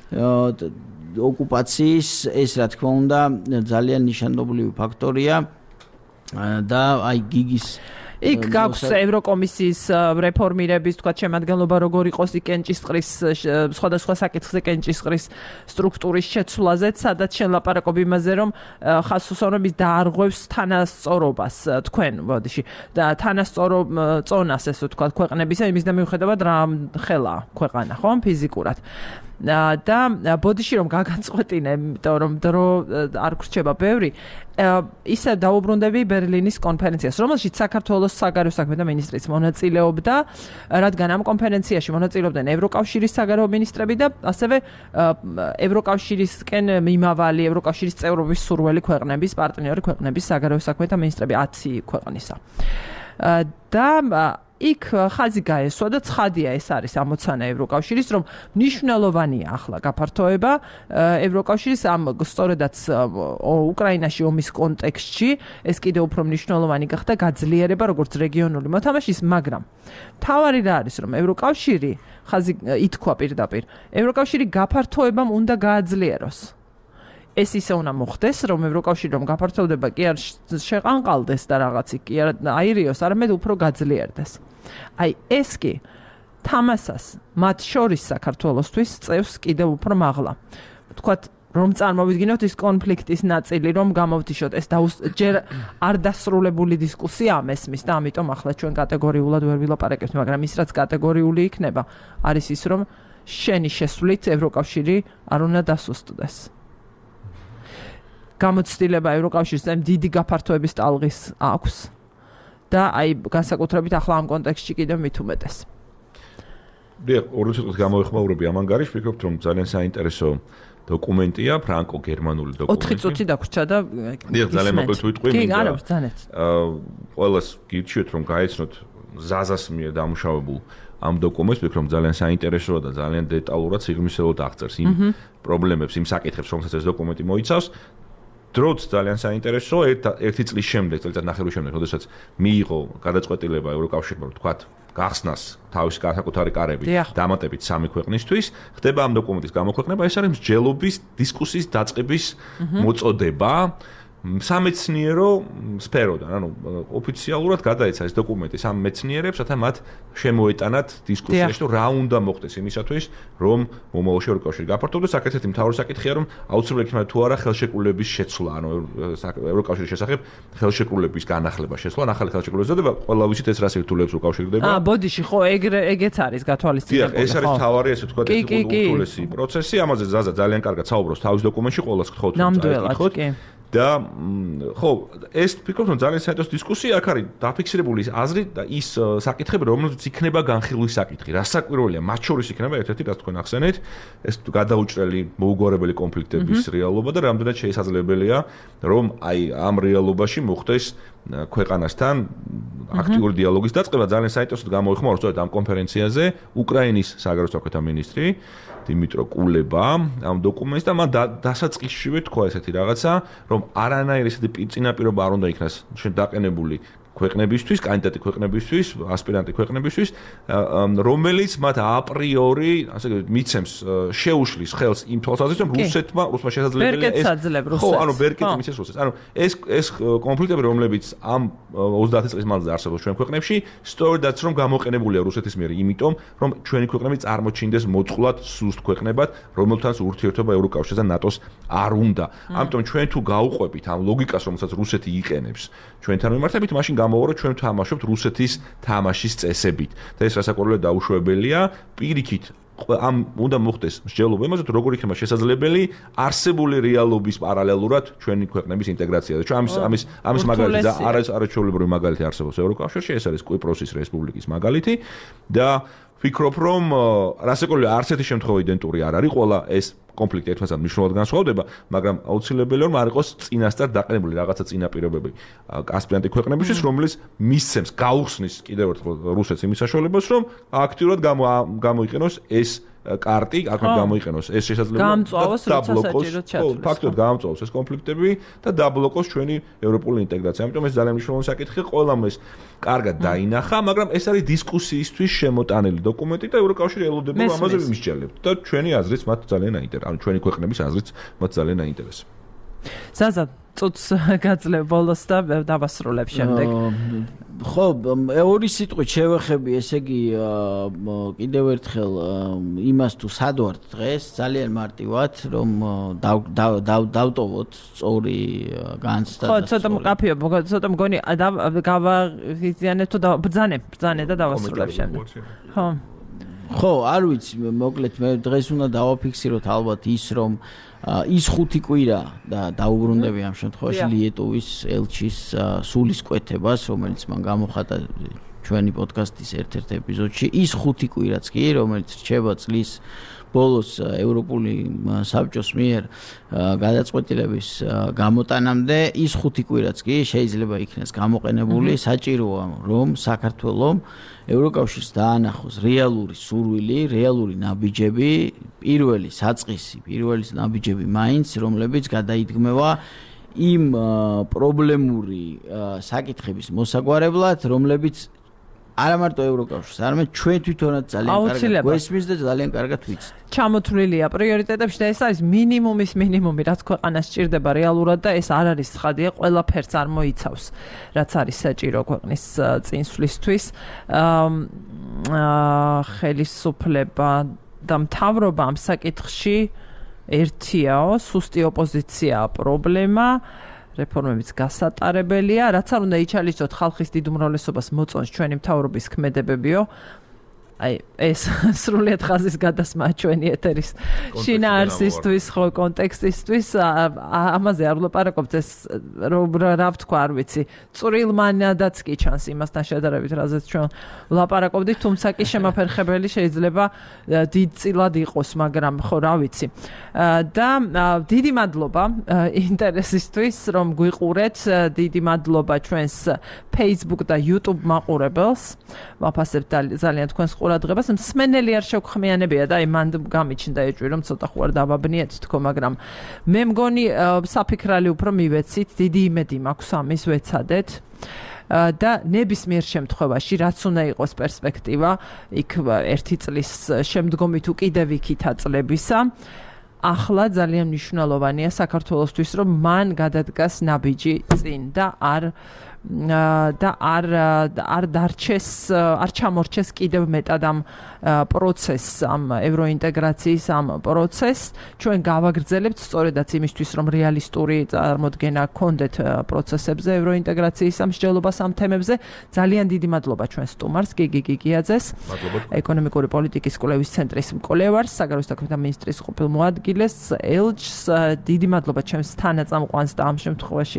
S2: ოკუპაციის ეს რა თქმა უნდა ძალიან ნიშანდობლივი ფაქტორია და აი გიგის
S1: იქ გაქვს ევროკომისიის რეფორმირების თქვა შემადგენლობა როგორ იყოს კენჭისყრის სხვადასხვა საკითხზე კენჭისყრის სტრუქტურის შეცვლაზეც სადაც შენ ლაპარაკობ იმაზე რომ ხასუსონების დაარღვევს თანასწორობას თქვენ ბოდიში და თანასწორო წონას ესე თქვა ქვეყნებისა იმის და მიუხედავად რა ხელა ქვეყანა ხო ფიზიკურად და ბოდიში რომ გაგაწყვეტინე იმიტომ რომ დრო არ გრჩება ბევრი ისე დაუბრუნდები ბერლინის კონფერენციას რომელშიც საქართველოს საგარეო საქმეთა მინისტრიც მონაწილეობდა რადგან ამ კონფერენციაში მონაწილეობდნენ ევროკავშირის საგარეო მინისტრები და ასევე ევროკავშირისკენ მიმავალი ევროკავშირის წევრობის სურველი ქვეყნების პარტნიორი ქვეყნების საგარეო საქმეთა მინისტრები ათი ქვეყნისა და იქ ხაზი გაესვა და ცხადია ეს არის ამოცანა ევროკავშირის რომ მნიშვნელოვანია ახლა გაფართოება ევროკავშირის ამ სწორედაც უკრაინაში ომის კონტექსტში ეს კიდევ უფრო მნიშვნელოვანი გახდა გაძლიერება როგორც რეგიონული მოთამაშის მაგრამ თავარი რა არის რომ ევროკავშირი ხაზი ითქვა პირდაპირ ევროკავშირი გაფართოებამ უნდა გააძლიეროს ეს ისე უნდა მოხდეს რომ ევროკავშირი რომ გაფართოვდება კი არ შეყანყალდეს და რაღაცი კი არ აირიოს არამედ უფრო გაძლიერდეს აი ეს კი თამასას მათ შორის საქართველოსთვის წევს კიდევ უფრო მაღლა თქვათ რომ წარმოვიდგინოთ ის კონფლიქტის ნაწილი რომ გამოვთიშოთ ეს ჯერ არ დასრულებული დისკუსია ამესმის და ამიტომ ახლა ჩვენ კატეგორიულად ვერ ვილაპარაკებთ მაგრამ ის რაც კატეგორიული იქნება არის ის რომ შენი შესვლით ევროკავშირი არ უნდა დასუსტდეს გამოცდილება ევროკავშირის ამ დიდი გაფართოების ტალღის აქვს და აი განსაკუთრებით ახლა ამ კონტექსტში კიდევ მით უმეტეს.
S3: დიახ, ორი წუთით გამოეხმაურები ამ ანგარიშს, ვფიქრობ რომ ძალიან საინტერესო დოკუმენტია, ფრანკო-გერმანული დოკუმენტი.
S1: ოთხი წუთი დაგვრჩა და
S3: დიახ, ძალიან მოკლედ ვიტყვი.
S1: კი, არა, ბრძანეთ.
S3: აა ყველას გირჩიოთ რომ გაეცნოთ ზაზას მიერ დამუშავებულ ამ დოკუმენტს, ვფიქრობ რომ ძალიან საინტერესოა და ძალიან დეტალურად სიღრმისეულად აღწერს იმ პრობლემებს, იმ საკითხებს, რომელსაც ეს დოკუმენტი მოიცავს. დროც ძალიან საინტერესო ერთი წლის შემდეგ, წელიწად ნახევრის შემდეგ, როდესაც მიიღო გადაწყვეტილება ევროკავშირმა, თქვათ, გახსნას თავისი საკუთარი კარები დამატებით სამი ქვეყნისთვის, ხდება ამ დოკუმენტის გამოქვეყნება, ეს არის მსჯელობის დისკუსიის დაწყების მოწოდება სამეცნიერო სფეროდან, ანუ ოფიციალურად გადაეცა ეს დოკუმენტი სამ მეცნიერებს, რათა მათ შემოეტანათ დისკუსიაში, რომ რა უნდა მოხდეს იმისათვის, რომ მომავალში ევროკავშირი გაფართოვდეს. საკეთეთი მთავარი საკითხია, რომ აუცილებლად იქნება თუ არა ხელშეკრულების შეცვლა, ანუ ევროკავშირის შესახებ ხელშეკრულების განახლება შეცვლა, ახალი ხელშეკრულების ზოდება, ყველა ვიცით ეს რა სირთულეებს უკავშირდება.
S1: აა, ბოდიში, ხო, ეგრე ეგეც არის გათვალისწინებული.
S3: დიახ, ეს არის მთავარი, ესე ვთქვათ, უთულესი პროცესი, ამაზე ზაზა ძალიან კარგად საუბრობს თავის დოკუმენტში, ყველას გთხოვთ რომ წაიკითხოთ. და ხო ეს ვფიქრობ რომ ძალიან საინტერესო დისკუსია აქ არის დაფიქსირებული ის აზრი და ის საკითხები რომელზეც იქნება განხილვის საკითხი რა საკვირველია მათ შორის იქნება ერთ-ერთი რაც თქვენ ახსენეთ ეს გადაუჭრელი მოუგვარებელი კონფლიქტების რეალობა და რამდენად შესაძლებელია რომ აი ამ რეალობაში მოხდეს ქვეყანასთან აქტიური დიალოგის დაწყება ძალიან საინტერესოდ გამოიხმაურა სწორედ ამ კონფერენციაზე უკრაინის საგარეო საქმეთა მინისტრი დიმიტრო კულება ამ დოკუმენტს და მან დასაწყისშივე თქვა ესეთი რაღაცა რომ არანაირი ესეთი წინაპირობა არ უნდა იქნას შენ დაყენებული ქვეყნებისთვის, კანდიდატი ქვეყნებისთვის, ასპირანტი ქვეყნებისთვის, რომელიც მათ აპრიორი, ასე ვთქვათ, მიცემს შეუშლის ხელს იმ თვალსაზრისით, რომ რუსეთმა, რუსმა შესაძლებელია ეს ხო, ანუ ბერკეტი მიცემს რუსეთს. ანუ ეს ეს კონფლიქტები, რომლებიც ამ ოცდაათი წლის მანძილზე არსებობს ჩვენ ქვეყნებში, სწორედაც რომ გამოყენებულია რუსეთის მიერ, იმიტომ რომ ჩვენი ქვეყნები წარმოჩინდეს მოწყვლად სუსტ ქვეყნებად, რომელთანაც ურთიერთობა ევროკავშირსა და ნატოს არ უნდა. ამიტომ ჩვენ თუ გაუყვებით ამ ლოგიკას, რომელსაც რუსეთი იყენებს ჩვენთან მიმართებით, მაშინ გამოვარო ჩვენ თამაშობთ რუსეთის თამაშის წესებით და ეს რასაკვირველია დაუშვებელია პირიქით ამ უნდა მოხდეს მსჯელობა იმაზე თუ როგორ იქნება შესაძლებელი არსებული რეალობის პარალელურად ჩვენი ქვეყნების ინტეგრაცია და ჩვენ ამის ამის ამის მაგალითი და არაჩვეულებრივი მაგალითი არსებობს ევროკავშირში ეს არის კვიპროსის რესპუბლიკის მაგალითი და ვფიქრობ რომ რასაკვირველია არც ერთი შემთხვევა იდენტური არ არის ყველა ეს კონფლიქტი ერთმანეთთან მნიშვნელოვნად განსხვავდება, მაგრამ აუცილებელია რომ არ იყოს წინასწარ დაყენებული რაღაცა წინაპირობები ასპირანტი ქვეყნებისთვის, რომელიც მისცემს გაუხსნის კიდევ ერთხელ რუსეთს იმის საშუალებას, რომ აქტიურად გამოიყენოს ეს კარტი, აქ გამოიყენოს ეს შესაძლებლობა და დაბლოკოს, ფაქტობრივად გაამწვავოს ეს კონფლიქტები და დაბლოკოს ჩვენი ევროპული ინტეგრაცია. ამიტომ ეს ძალიან მნიშვნელოვანი საკითხია, ყველამ ეს კარგად დაინახა, მაგრამ ეს არის დისკუსიისთვის შემოტანილი დოკუმენტი და ევროკავშირი ელოდება რომ ამაზე ვიმსჯელებთ და ჩვენი აზრიც მათ ძალიან აინტერესებს, ანუ ჩვენი ქვეყნების აზრიც მათ ძალიან აინტერესებს.
S1: ზაზა, წუთს გაძლევ ბოლოს და დავასრულებ შემდეგ.
S2: ხო, ორი სიტყვით შევეხები, ესე იგი, კიდევ ერთხელ იმას თუ სად ვართ დღეს, ძალიან მარტივად, რომ დავტოვოთ სწორი განცდა.
S1: ხო, ცოტა მყაფიო, ცოტა მგონი გავაღიზიანებ თუ ბრძანე, ბრძანე და დავასრულებ შემდეგ. ხო.
S2: ხო, არ ვიცი, მოკლედ მე დღეს უნდა დავაფიქსიროთ ალბათ ის, რომ ის ხუთი კვირა და დაუბრუნდები ამ შემთხვევაში ლიეტოვის ელჩის სულისკვეთებას, რომელიც მან გამოხატა ჩვენი პოდკასტის ერთ-ერთ ეპიზოდში, ის ხუთი კვირაც კი, რომელიც რჩება წლის ბოლოს ევროპული საბჭოს მიერ გადაწყვეტილების გამოტანამდე, ის ხუთი კვირაც კი შეიძლება იქნეს გამოყენებული, საჭიროა რომ საქართველოს ევროკავშირს დაანახოს რეალური სურვილი, რეალური ნაბიჯები, პირველი საწყისი, პირველი ნაბიჯები მაინც, რომლებიც გადაიდგმევა იმ პრობლემური საკითხების მოსაგვარებლად, რომლებიც არა მარტო ევროკავშირს, არამედ ჩვენ თვითონაც ძალიან კარგად გვესმის და ძალიან კარგად ვიცით.
S1: ჩამოთვლილია პრიორიტეტებში და ეს არის მინიმუმის მინიმუმი, რაც ქვეყანას სჭირდება რეალურად და ეს არ არის ცხადია, ყველაფერს არ მოიცავს, რაც არის საჭირო ქვეყნის წინსვლისთვის. ხელისუფლება და მთავრობა ამ საკითხში ერთიაო, სუსტი ოპოზიციაა პრობლემა. რეფორმებიც გასატარებელია, რაც არ უნდა იჩალისოთ ხალხის დიდ უმრავლესობას მოწონს ჩვენი მთავრობის ქმედებებიო. აი, ეს სრულიად ხაზის გადასმა ჩვენი ეთერის შინაარსისთვის, ხო, კონტექსტისთვის, ამაზე არ ვლაპარაკობთ, ეს რა ვთქვა, არ ვიცი, წვრილმანადაც კი ჩანს იმასთან შედარებით, რაზეც ჩვენ ვლაპარაკობდით, თუმცა კი შემაფერხებელი შეიძლება დიდწილად იყოს, მაგრამ ხო, რა ვიცი. და დიდი მადლობა ინტერესისთვის, რომ გვიყურეთ, დიდი მადლობა ჩვენს Facebook და YouTube მაყურებელს. ვაფასებთ ძალიან თქვენს ყურადღებას. მსმენელი არ შევხმიანებია და აი მან გამიჩნდა ეჭვი რომ ცოტა ხო არ დავაბნიეთ თქო, მაგრამ მე მგონი საფიქრალი უფრო მივეცით, დიდი იმედი მაქვს ამის ვეცადეთ. და ნებისმიერ შემთხვევაში რაც უნდა იყოს პერსპექტივა, იქ ერთი წლის შემდგომი თუ კიდევ იქითა წლებისა, ახლა ძალიან მნიშვნელოვანია საქართველოსთვის, რომ მან გადადგას ნაბიჯი წინ და არ და არ არ დარჩეს, არ ჩამორჩეს კიდევ მეტად ამ პროცესს, ამ ევროინტეგრაციის ამ პროცესს. ჩვენ გავაგრძელებთ სწორედაც იმისთვის, რომ რეალისტური წარმოდგენა გქონდეთ პროცესებზე, ევროინტეგრაციის ამ მსჯელობას ამ თემებზე. ძალიან დიდი მადლობა ჩვენ სტუმარს, გიგი გიგიაძეს, ეკონომიკური პოლიტიკის კვლევის ცენტრის მკვლევარს, საგარეო საქმეთა მინისტრის ყოფილ მოადგილეს, ელჩს. დიდი მადლობა ჩემს თანაწამყვანს და ამ შემთხვევაში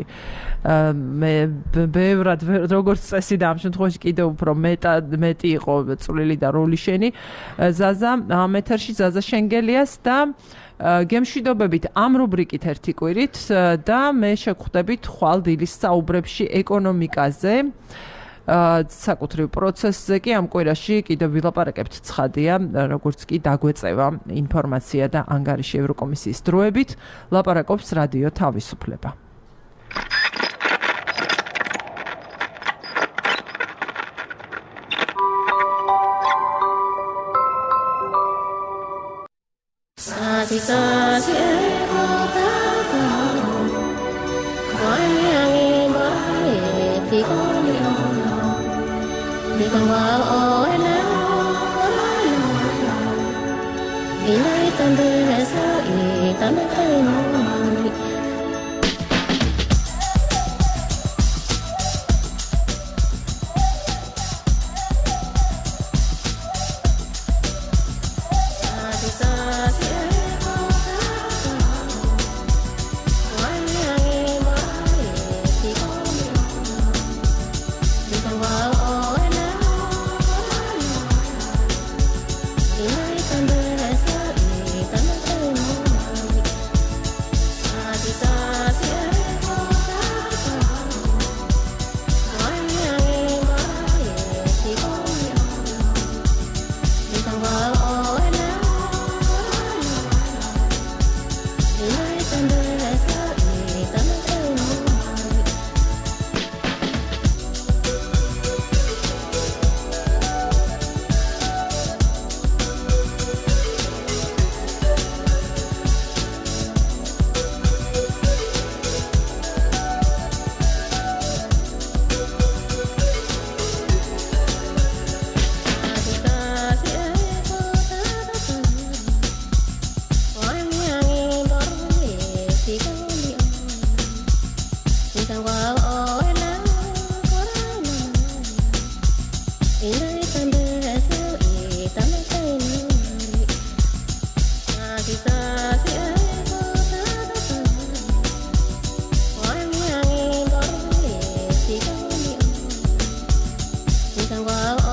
S1: მე ბევრად როგორც წესი და ამ შემთხვევაში კიდევ უფრო მეტად მეტი იყო წვლილი და როლი შენი ზაზა ამ ეთერში ზაზა შენგელიას და გემშვიდობებით ამ რუბრიკით ერთი კვირით და მე შეგხვდებით ხვალ დილის საუბრებში ეკონომიკაზე საკუთრივ პროცესზე კი ამ კვირაში კიდევ ვილაპარაკებთ ცხადია როგორც კი დაგვეწევა ინფორმაცია და ანგარიში ევროკომისიის დროებით ლაპარაკობს რადიო თავისუფლება.
S4: Sasi sasi ekotaka, koyangi mai tikoni, tikongwa oena, inai tande nesa i tande kaino. Wow.